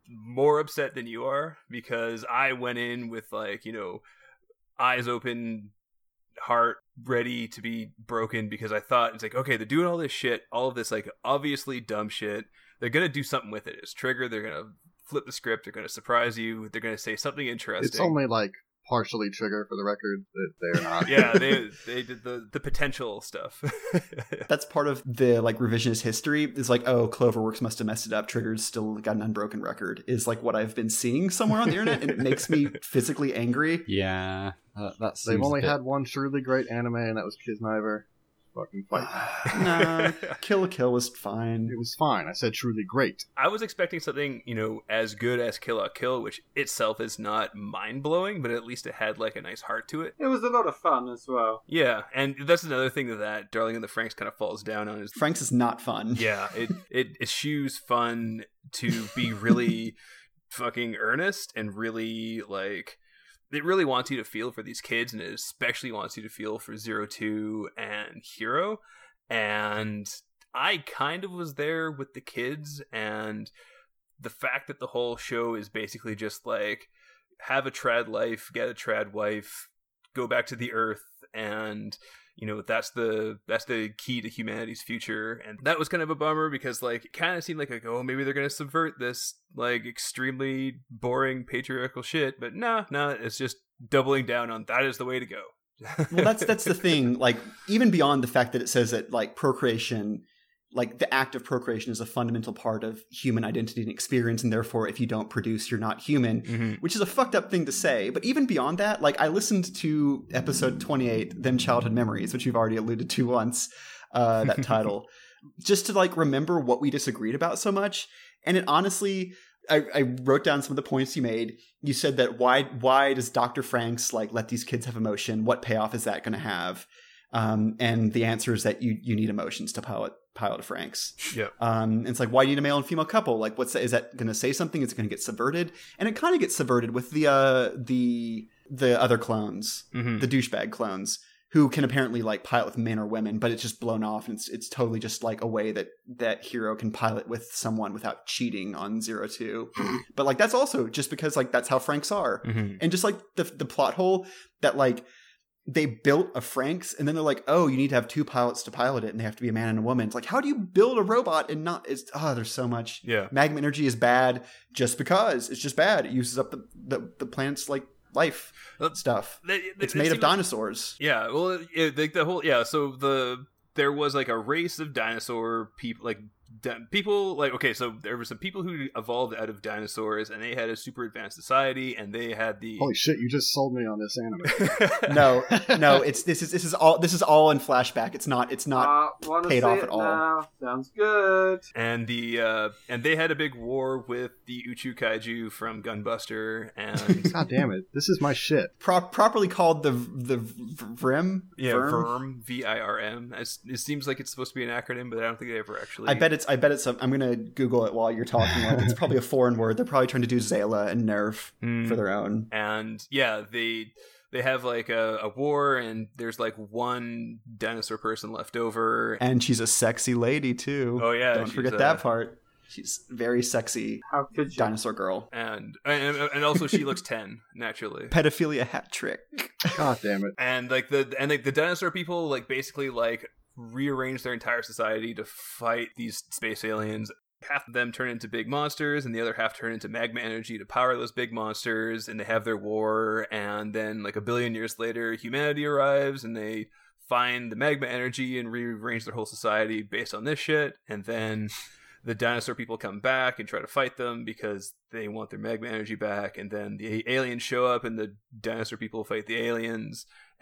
more upset than you are because I went in with like, you know, eyes open, heart ready to be broken because I thought it's like, okay, they're doing all this shit, all of this like obviously dumb shit. They're going to do something with it. It's Trigger. They're going to flip the script. They're going to surprise you. They're going to say something interesting. It's only like partially Trigger for the record that they're not. Yeah, they they did the, the potential stuff. That's part of the like revisionist history. Is like, oh, Cloverworks must have messed it up. Trigger's still got an unbroken record. Is like what I've been seeing somewhere on the internet, and it makes me physically angry. Yeah, uh, that's. They've only had one truly great anime, and that was Kisniver. Fucking fight. Nah, Kill la Kill was fine. It was fine. I said truly great. I was expecting something, you know, as good as Kill la Kill, which itself is not mind-blowing, but at least it had, like, a nice heart to it. It was a lot of fun as well. Yeah, and that's another thing that, that Darling in the Franxx kind of falls down on. Is Franxx is not fun. Yeah, it, it eschews fun to be really fucking earnest and really, like... It really wants you to feel for these kids, and it especially wants you to feel for Zero Two and Hiro. And I kind of was there with the kids, and the fact that the whole show is basically just like, have a trad life, get a trad wife, go back to the Earth, and... You know, that's the that's the key to humanity's future. And that was kind of a bummer because, like, it kind of seemed like, like, oh, maybe they're going to subvert this, like, extremely boring patriarchal shit. But nah, nah, it's just doubling down on that is the way to go. Well, that's that's the thing. Like, even beyond the fact that it says that, like, procreation, like, the act of procreation is a fundamental part of human identity and experience, and therefore, if you don't produce, you're not human, mm-hmm. which is a fucked up thing to say. But even beyond that, like, I listened to episode twenty-eight, Them Childhood Memories, which you've already alluded to once, uh, that title, just to, like, remember what we disagreed about so much. And it honestly... I, I wrote down some of the points you made. You said that why why does Doctor Franxx, like, let these kids have emotion? What payoff is that going to have? Um, and the answer is that you you need emotions to pilot pilot a Franxx. Yeah. Um, and it's like, why do you need a male and female couple? Like, what's that? Is that going to say something? Is it going to get subverted? And it kind of gets subverted with the uh the the other clones, mm-hmm. the douchebag clones, who can apparently like pilot with men or women, but it's just blown off, and it's it's totally just like a way that that Hiro can pilot with someone without cheating on Zero Two. But like that's also just because like that's how Franxx are, mm-hmm. and just like the the plot hole that like. They built a Franxx, and then they're like, oh, you need to have two pilots to pilot it, and they have to be a man and a woman. It's like, how do you build a robot and not... It's, oh, there's so much. Yeah. Magma energy is bad just because. It's just bad. It uses up the, the, the planet's, like, life well, stuff. They, they, it's they made seem, of dinosaurs. Yeah, well, it, the, the whole... Yeah, so the there was, like, a race of dinosaur people, like... People like okay, so there were some people who evolved out of dinosaurs, and they had a super advanced society, and they had the holy shit. You just sold me on this anime. no, no, it's this is this is all this is all in flashback. It's not it's not uh, paid off at all. Now. Sounds good. And the uh, and they had a big war with the Uchu Kaiju from Gunbuster, and god damn it, this is my shit. Pro- properly called the the Vrim. Yeah, Virm, V I R M. It seems like it's supposed to be an acronym, but I don't think they ever actually. I bet it's. I bet it's. A, I'm gonna Google it while you're talking. It's probably a foreign word. They're probably trying to do Zayla and Nerve mm. for their own. And yeah, they they have like a, a war, and there's like one dinosaur person left over, and she's a sexy lady too. Oh yeah, don't forget uh, that part. She's very sexy. How could you? Dinosaur girl, and and, and also she looks ten naturally. Pedophilia hat trick. God damn it! And like the and like the dinosaur people like basically like. rearrange their entire society to fight these space aliens. Half of them turn into big monsters, and the other half turn into magma energy to power those big monsters, and they have their war, and then like a billion years later, humanity arrives, and they find the magma energy and rearrange their whole society based on this shit, and then the dinosaur people come back and try to fight them because they want their magma energy back, and then the aliens show up, and the dinosaur people fight the aliens,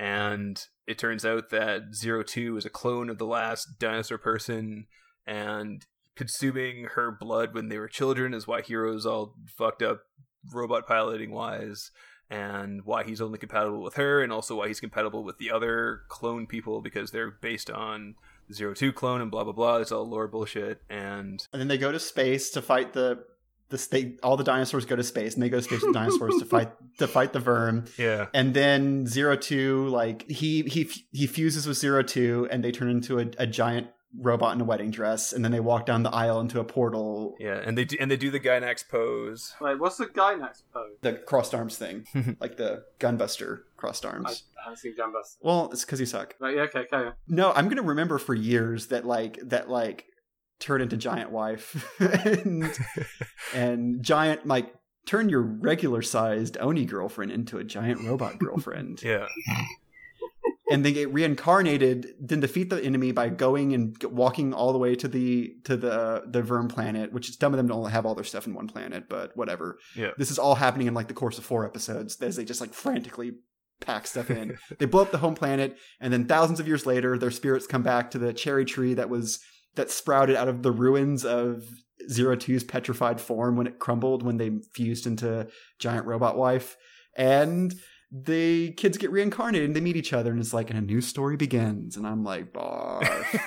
and it turns out that Zero Two is a clone of the last dinosaur person, and consuming her blood when they were children is why Hiro's all fucked up robot piloting wise, and why he's only compatible with her, and also why he's compatible with the other clone people because they're based on the Zero Two clone and blah blah blah. It's all lore bullshit. And and then they go to space to fight the the state. All the dinosaurs go to space, and they go to space with the dinosaurs to fight to fight the Verm. Yeah. And then Zero Two, like he he he fuses with Zero Two, and they turn into a, a giant robot in a wedding dress, and then they walk down the aisle into a portal. Yeah, and they do, and they do the Gynax pose. Wait, what's the Gynax pose? The crossed arms thing, like the Gunbuster crossed arms. I haven't seen Gunbuster. Well, it's because you suck. Right, yeah, okay, okay. No, I'm gonna remember for years that like that like turn into giant wife and and giant like turn your regular sized Oni girlfriend into a giant robot girlfriend. Yeah. And they get reincarnated, then defeat the enemy by going and g- walking all the way to the to the the Verm planet, which is dumb of them to only have all their stuff in one planet, but whatever. Yeah. This is all happening in like the course of four episodes as they just like frantically pack stuff in. They blow up the home planet, and then thousands of years later, their spirits come back to the cherry tree that was that sprouted out of the ruins of Zero Two's petrified form when it crumbled when they fused into giant robot wife, and the kids get reincarnated and they meet each other, and it's like, and a new story begins. And I'm like, barf.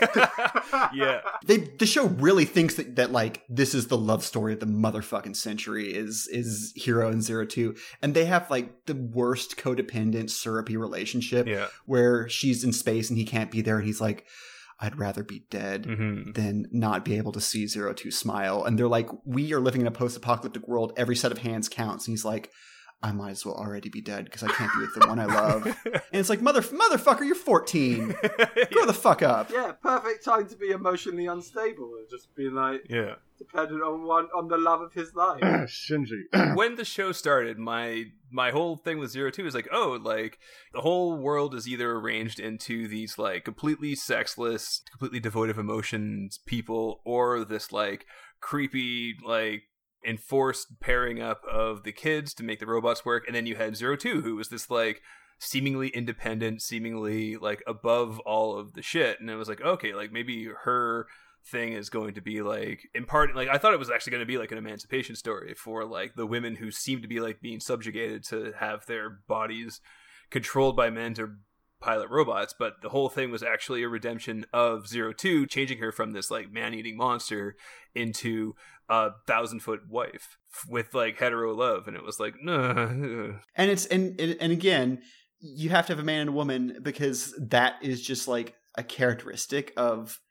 Yeah. They the show really thinks that, that like this is the love story of the motherfucking century is is Hero and Zero Two, and they have like the worst codependent syrupy relationship Yeah. where she's in space and he can't be there, and he's like, I'd rather be dead Mm-hmm. than not be able to see Zero Two smile. And they're like, we are living in a post-apocalyptic world. Every set of hands counts. And he's like, I might as well already be dead because I can't be with the one I love. And it's like, mother, motherfucker, you're fourteen. Grow the fuck up. Yeah, perfect time to be emotionally unstable and just being like Yeah. dependent on one on the love of his life. Shinji. When the show started, my my whole thing with Zero Two is like, oh, like the whole world is either arranged into these like completely sexless, completely devoid of emotions people, or this like creepy like enforced pairing up of the kids to make the robots work. And then you had Zero Two, who was this like seemingly independent, seemingly like above all of the shit. And it was like, okay, like maybe her thing is going to be like in part, like I thought it was actually going to be like an emancipation story for like the women who seem to be like being subjugated to have their bodies controlled by men to pilot robots. But the whole thing was actually a redemption of Zero Two, changing her from this like man-eating monster into a thousand foot wife with like hetero love. And it was like, no. And it's and and and again, you have to have a man and a woman because that is just like a characteristic of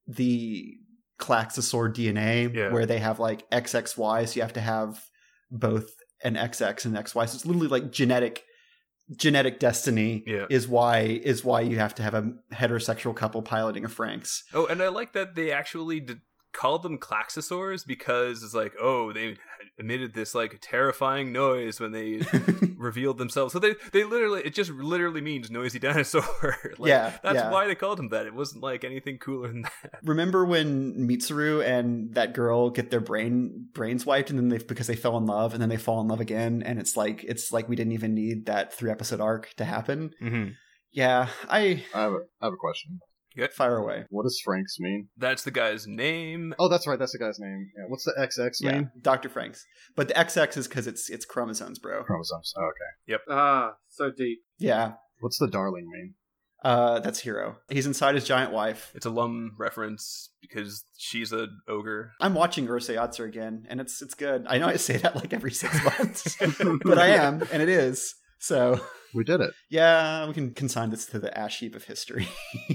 the Klaxosaur D N A, Yeah. where they have like X X Y, so you have to have both an X X and X Y. So it's literally like genetic genetic destiny Yeah. is why is why you have to have a heterosexual couple piloting a Franks. Oh, and I like that they actually did called them Klaxosaurs because it's like, oh, they emitted this like terrifying noise when they revealed themselves. So they they literally, it just literally means noisy dinosaur. Like, Yeah, that's yeah. why they called him that. It wasn't like anything cooler than that. Remember when Mitsuru and that girl get their brain brains wiped, and then they because they fell in love, and then they fall in love again, and it's like it's like we didn't even need that three episode arc to happen. Mm-hmm. Yeah, I I have a, I have a question. fire away. What does Franks mean? That's the guy's name. Oh, that's right. That's the guy's name. Yeah. What's the X X Yeah, mean? Doctor Franks. But the X X is because it's it's chromosomes, bro. Chromosomes. Oh, okay. Ah, so deep. Yeah, What's the darling mean? uh, that's Hero. He's inside his giant wife. It's a Lum reference because she's an ogre. I'm watching Urusei Yatsura again, and it's it's good. I know I say that like every six months, but I am, and it is. So We did it. yeah, we can consign this to the ash heap of history.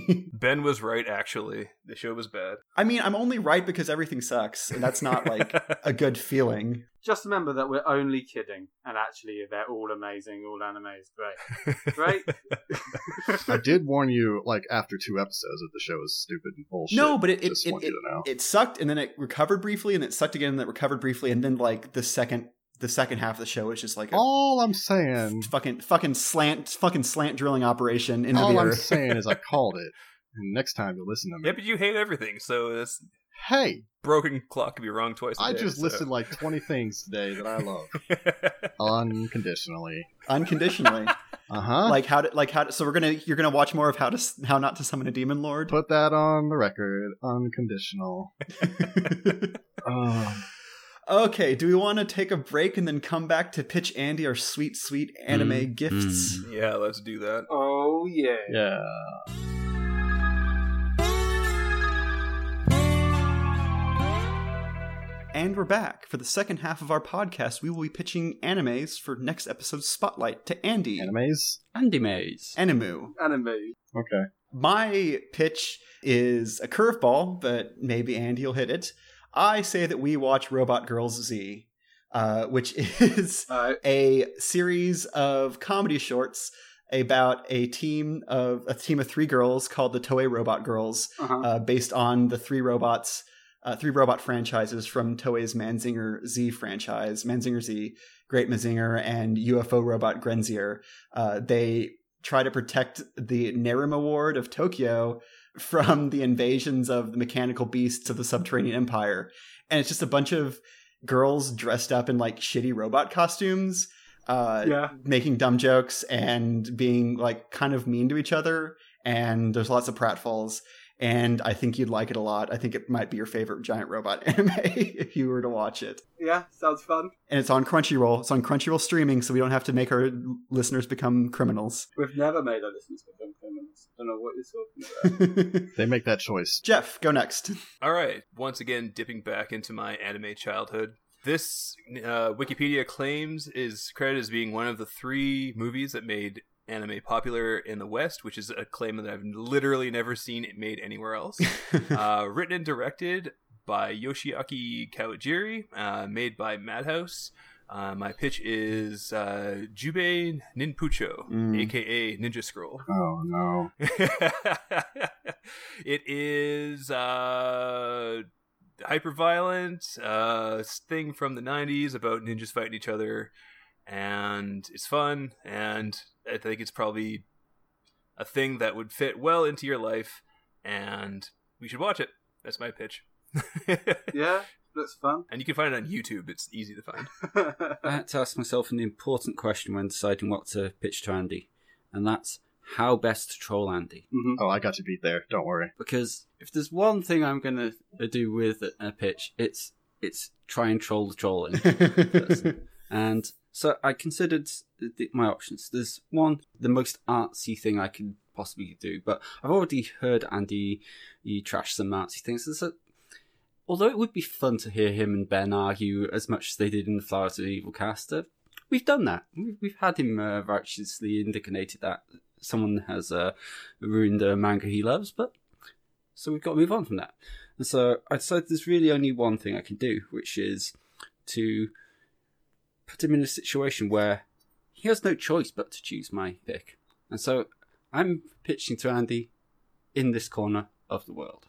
Ben was right, actually. The show was bad. I mean, I'm only right because everything sucks, and that's not like a good feeling. Just remember that we're only kidding, and actually they're all amazing. All anime is great. Right? I did warn you, like, after two episodes that the show is stupid and bullshit. No, but it it, Just it, want it, you to know. it sucked, and then it recovered briefly, and it sucked again, and it recovered briefly, and then like the second the second half of the show is just like a All I'm saying, fucking fucking slant fucking slant drilling operation into all the I'm earth. saying is I called it. And next time you'll listen to me. Yeah, but you hate everything, so that's Hey, broken clock can be wrong twice a I day, just so. listed like twenty things today that I love unconditionally. Unconditionally. Uh huh. Like how to like how to, so we're gonna you're gonna watch more of how to s- how not to summon a demon lord. Put that on the record. Unconditional. Oh. Okay, do we want to take a break and then come back to pitch Andy our sweet sweet anime Mm, gifts? Yeah, let's do that. Oh yeah. Yeah. And we're back. For the second half of our podcast, we will be pitching animes for next episode's spotlight to Andy. Animes? Andy Mays. Animu. Anime. Okay. My pitch is a curveball, but maybe Andy will hit it. I say that we watch Robot Girls Z, uh, which is Alright. a series of comedy shorts about a team of a team of three girls called the Toei Robot Girls, Uh-huh. uh, based on the three robots, uh, three robot franchises from Toei's Manzinger Z franchise, Manzinger Z, Great Mazinger, and U F O Robot Grenzier. Uh, they try to protect the Nerim Award of Tokyo from the invasions of the mechanical beasts of the Subterranean Empire. And it's just a bunch of girls dressed up in like shitty robot costumes, uh, Yeah. making dumb jokes and being like kind of mean to each other. And there's lots of pratfalls. And I think you'd like it a lot. I think it might be your favorite giant robot anime if you were to watch it. Yeah, sounds fun. And it's on Crunchyroll. It's on Crunchyroll streaming, so we don't have to make our listeners become criminals. We've never made our listeners become criminals. Don't know what you're talking about. They make that choice. Jeff, go next. All right. Once again, dipping back into my anime childhood. This uh, Wikipedia claims is credited as being one of the three movies that made anime popular in the West, which is a claim that I've literally never seen it made anywhere else. uh, written and directed by Yoshiaki Kawajiri, uh, made by Madhouse. Uh, my pitch is uh, Jubei Ninpucho, Mm. aka Ninja Scroll. Oh, no. It is uh, hyper-violent uh, thing from the nineties about ninjas fighting each other, and it's fun, and I think it's probably a thing that would fit well into your life, and we should watch it. That's my pitch. Yeah, that's fun. And you can find it on YouTube. It's easy to find. I had to ask myself an important question when deciding what to pitch to Andy, and that's how best to troll Andy. Mhm. Oh, I got you beat there. Don't worry. Because if there's one thing I'm going to do with a pitch, it's it's try and troll the trolling person. And so I considered the, my options. There's one, the most artsy thing I could possibly do, but I've already heard Andy he trash some artsy things. So, although it would be fun to hear him and Ben argue as much as they did in the Flowers of Evil cast, uh, we've done that. We've, we've had him uh, righteously indicated that someone has uh, ruined a manga he loves, but so we've got to move on from that. And so I decided there's really only one thing I can do, which is to put him in a situation where he has no choice but to choose my pick. And so I'm pitching to Andy in this corner of the world.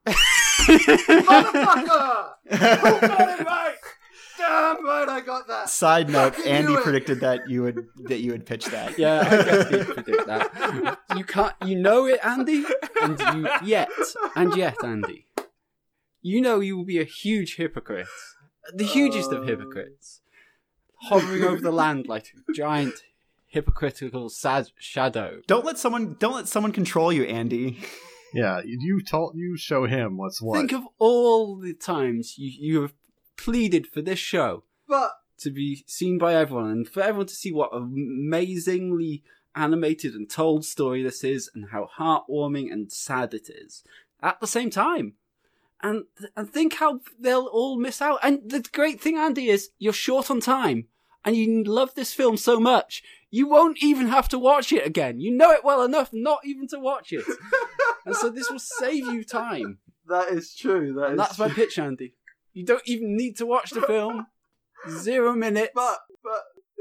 Motherfucker! Who got it right? Damn right, I got that. Side note: Fucking Andy knew it. predicted that you would that you would pitch that. Yeah, I guess you predict that. You can't, you know it, Andy, and you yet, and yet, Andy, you know you will be a huge hypocrite, the hugest of hypocrites, hovering over the land like a giant hypocritical sad shadow. Don't let someone don't let someone control you, Andy. Yeah, you you told you show him what's what. Think of all the times you you have pleaded for this show But to be seen by everyone, and for everyone to see what amazingly animated and told story this is, and how heartwarming and sad it is at the same time. And and think how they'll all miss out. And the great thing, Andy, is you're short on time, and you love this film so much, you won't even have to watch it again. You know it well enough not even to watch it. And so this will save you time. that is true. That And is that's true. my pitch, Andy. You don't even need to watch the film. Zero minutes. But but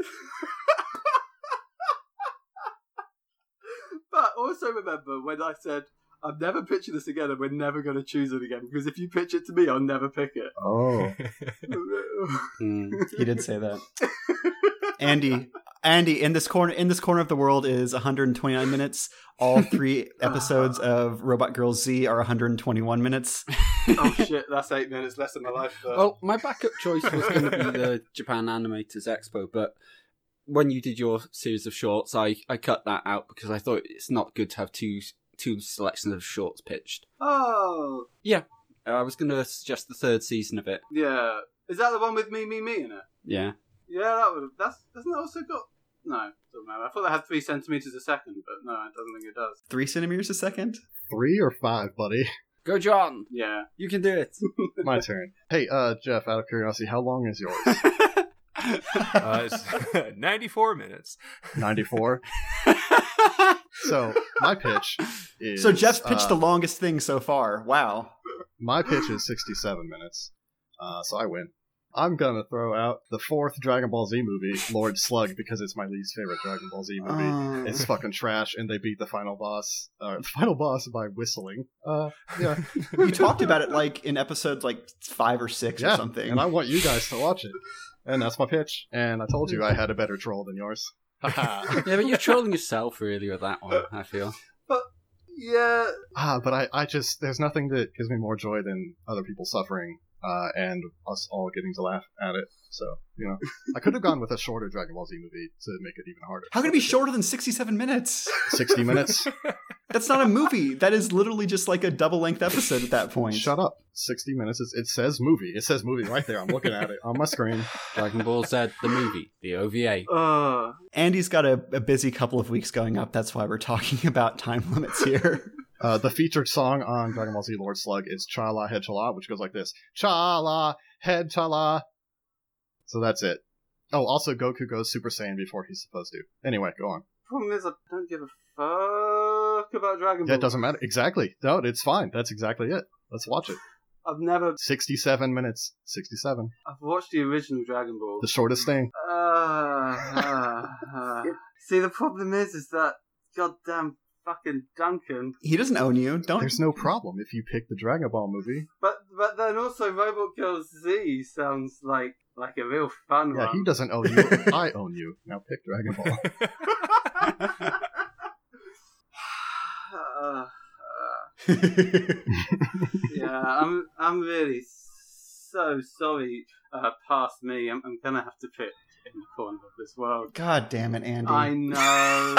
but also remember when I said I'm never pitching this again and we're never going to choose it again, because if you pitch it to me, I'll never pick it. Oh, Mm. He did say that. Andy, Andy, in this corner, in this corner of the world is one hundred twenty-nine minutes. All three episodes of Robot Girls Z are one hundred twenty-one minutes. Oh shit, that's eight minutes less than my life. But... Well, my backup choice was going to be the Japan Animators Expo, but when you did your series of shorts, I, I cut that out because I thought it's not good to have two two selections of shorts pitched. Oh I was going to suggest the third season of it. yeah, is that the one with me, me, me in it? Yeah. Yeah, that would. That's doesn't that also got? No, doesn't matter. I thought that had three centimeters a second, but no, I don't think it does. Three centimeters a second. three or five, buddy? Go, John. Yeah. You can do it. My turn. Hey, uh, Jeff, out of curiosity, how long is yours? Uh, it's ninety-four minutes. ninety-four? So, my pitch is... So Jeff's pitched uh, the longest thing so far. Wow. My pitch is sixty-seven minutes. Uh, so I win. I'm gonna throw out the fourth Dragon Ball Z movie, Lord Slug, because it's my least favorite Dragon Ball Z movie. Uh, It's fucking trash, and they beat the final boss, uh, the final boss by whistling. Uh, yeah, you talked about it like in episodes like five or six yeah, or something. and I want you guys to watch it. And that's my pitch. And I told you I had a better troll than yours. Haha. Yeah, but you're trolling yourself really with that one, I feel. Yeah. ah, but I, I just, there's nothing that gives me more joy than other people suffering, uh, and us all getting to laugh at it. So, you know, I could have gone with a shorter Dragon Ball Z movie to make it even harder. How can it be shorter than sixty-seven minutes? sixty minutes? That's not a movie. That is literally just like a double-length episode at that point. Shut up. sixty minutes. Is, it says movie. It says movie right there. I'm looking at it on my screen. Dragon Ball Z, the movie, the O V A. Uh, Andy's got a, a busy couple of weeks going up. That's why we're talking about time limits here. Uh, the featured song on Dragon Ball Z Lord Slug is Cha-La Head Cha-La, which goes like this. Cha-La Head Cha-La. So that's it. Oh, also Goku goes Super Saiyan before he's supposed to. Anyway, go on. problem is, I don't give a fuck about Dragon Ball. Yeah, it doesn't matter. Exactly. No, it's fine. That's exactly it. Let's watch it. I've never. sixty-seven minutes. sixty-seven. I've watched the original Dragon Ball. The shortest thing. Uh, uh, uh. See, the problem is, is that goddamn fucking Duncan. He doesn't own you. Don't. There's no problem if you pick the Dragon Ball movie. But but then also Robot Girl Z sounds like like a real fun Yeah, one. he doesn't own you. I own you. Now pick Dragon Ball. uh, uh, yeah, I'm I'm really so sorry. Uh, past me, I'm, I'm gonna have to pick In the Corner of This World. God damn it, Andy. I know.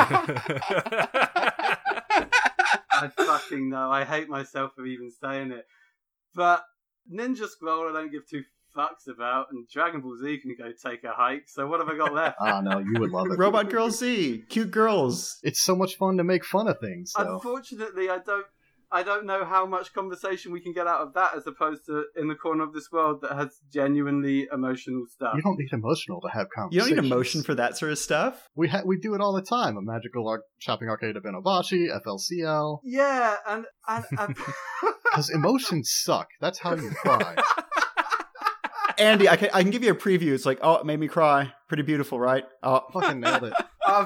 I fucking know. I hate myself for even saying it. But Ninja Scroll, I don't give two fucks about, and Dragon Ball Z can go take a hike. So what have I got left? Ah, no, you would love it. Robot Girl Z. Cute girls. It's so much fun to make fun of things, though. Unfortunately, I don't. I don't know how much conversation we can get out of that as opposed to In the Corner of This World that has genuinely emotional stuff. You don't need emotional to have You don't conversations. need emotion for that sort of stuff. We ha- we do it all the time. A magical ar- shopping arcade of Enobashi, F L C L. Yeah, and and, and Because emotions suck. That's how you cry. Andy, I can, I can give you a preview. It's like, oh, it made me cry. Pretty beautiful, right? Oh, Fucking nailed it. I've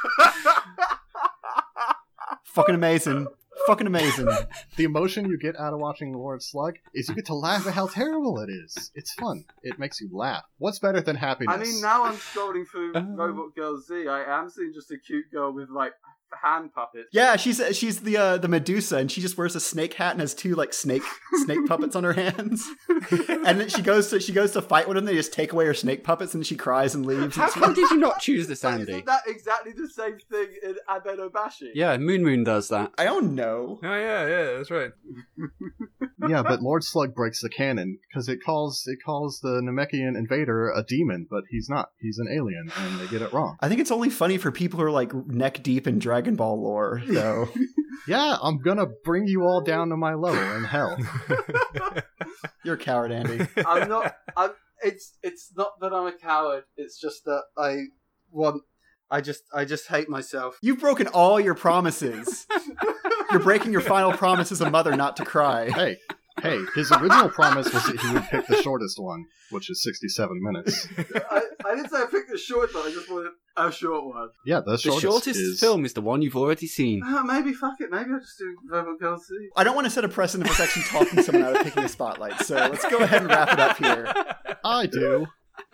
fucking amazing. Fucking amazing. The emotion you get out of watching Lord Slug is you get to laugh at how terrible it is. It's fun. It makes you laugh. What's better than happiness? I mean, now I'm scrolling through Robot Girl Z. I am seeing just a cute girl with like hand puppets. Yeah, she's she's the uh, the Medusa, and she just wears a snake hat and has two like snake snake puppets on her hands. And then she goes to she goes to fight with them. They just take away her snake puppets, and she cries and leaves. How come did you not choose this, But Andy? isn't that exactly the same thing in Abenobashi? Yeah, Moon Moon does that. I don't know. Oh yeah, yeah, that's right. Yeah, but Lord Slug breaks the canon because it calls it calls the Namekian invader a demon, but he's not. He's an alien, and they get it wrong. I think it's only funny for people who are like neck deep in Dragon Ball lore. So Yeah, I'm gonna bring you all down to my level in hell. you're a coward, Andy. I'm not. I'm. It's. It's not that I'm a coward. It's just that I want. I just. I just hate myself. You've broken all your promises. You're breaking your final promise as a mother not to cry. Hey, hey, his original promise was that he would pick the shortest one, which is sixty-seven minutes. I, I didn't say I picked the short one. I just wanted a short one. Yeah, the The shortest, shortest is... film is the one you've already seen. Uh, maybe fuck it. Maybe I'll just do Robot Girl Z. I don't want to set a precedent for actually talking someone out of picking a spotlight. So let's go ahead and wrap it up here. I do.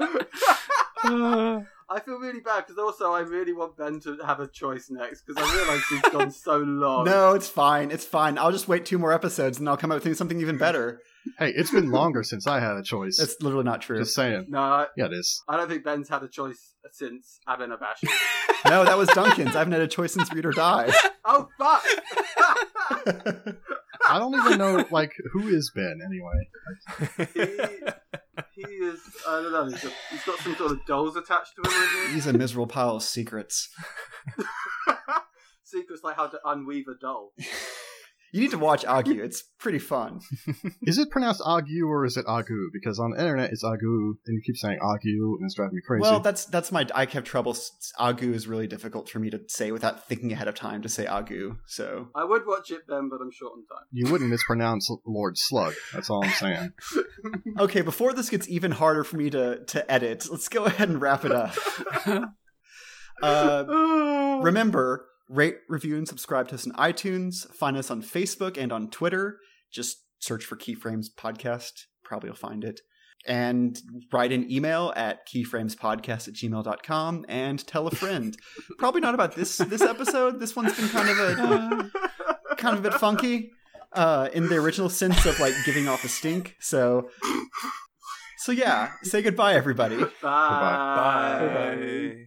I feel really bad because also I really want Ben to have a choice next because I realise he's gone so long. No, it's fine. It's fine. I'll just wait two more episodes and I'll come up with something even better. Hey, it's been longer since I had a choice. That's literally not true. Just saying. No, I, Yeah, it is. I don't think Ben's had a choice since Abenobashi. No, that was Duncan's. I haven't had a choice since Read or Die. Oh fuck! I don't even know, like, who is Ben, anyway? he, he is. I don't know. He's, a, he's got some sort of dolls attached to him. Isn't He's a miserable pile of secrets. he? Secrets like how to unweave a doll. You need to watch Agu. It's pretty fun. Is it pronounced Agu or is it Agu? Because on the internet it's Agu, and you keep saying Agu, and it's driving me crazy. Well, that's that's my. I have trouble. Agu is really difficult for me to say without thinking ahead of time to say Agu. So I would watch it then, but I'm short on time. You wouldn't mispronounce Lord Slug. That's all I'm saying. Okay, before this gets even harder for me to to edit, let's go ahead and wrap it up. uh, remember. Rate, review, and subscribe to us on iTunes. Find us on Facebook and on Twitter. Just search for Keyframes Podcast. Probably you'll find it. And write an email at keyframespodcast at gmail dot com and tell a friend. Probably not about this this episode. This one's been kind of a kind of a bit funky uh, in the original sense of like giving off a stink. So, so yeah. Say goodbye, everybody. Bye. Bye.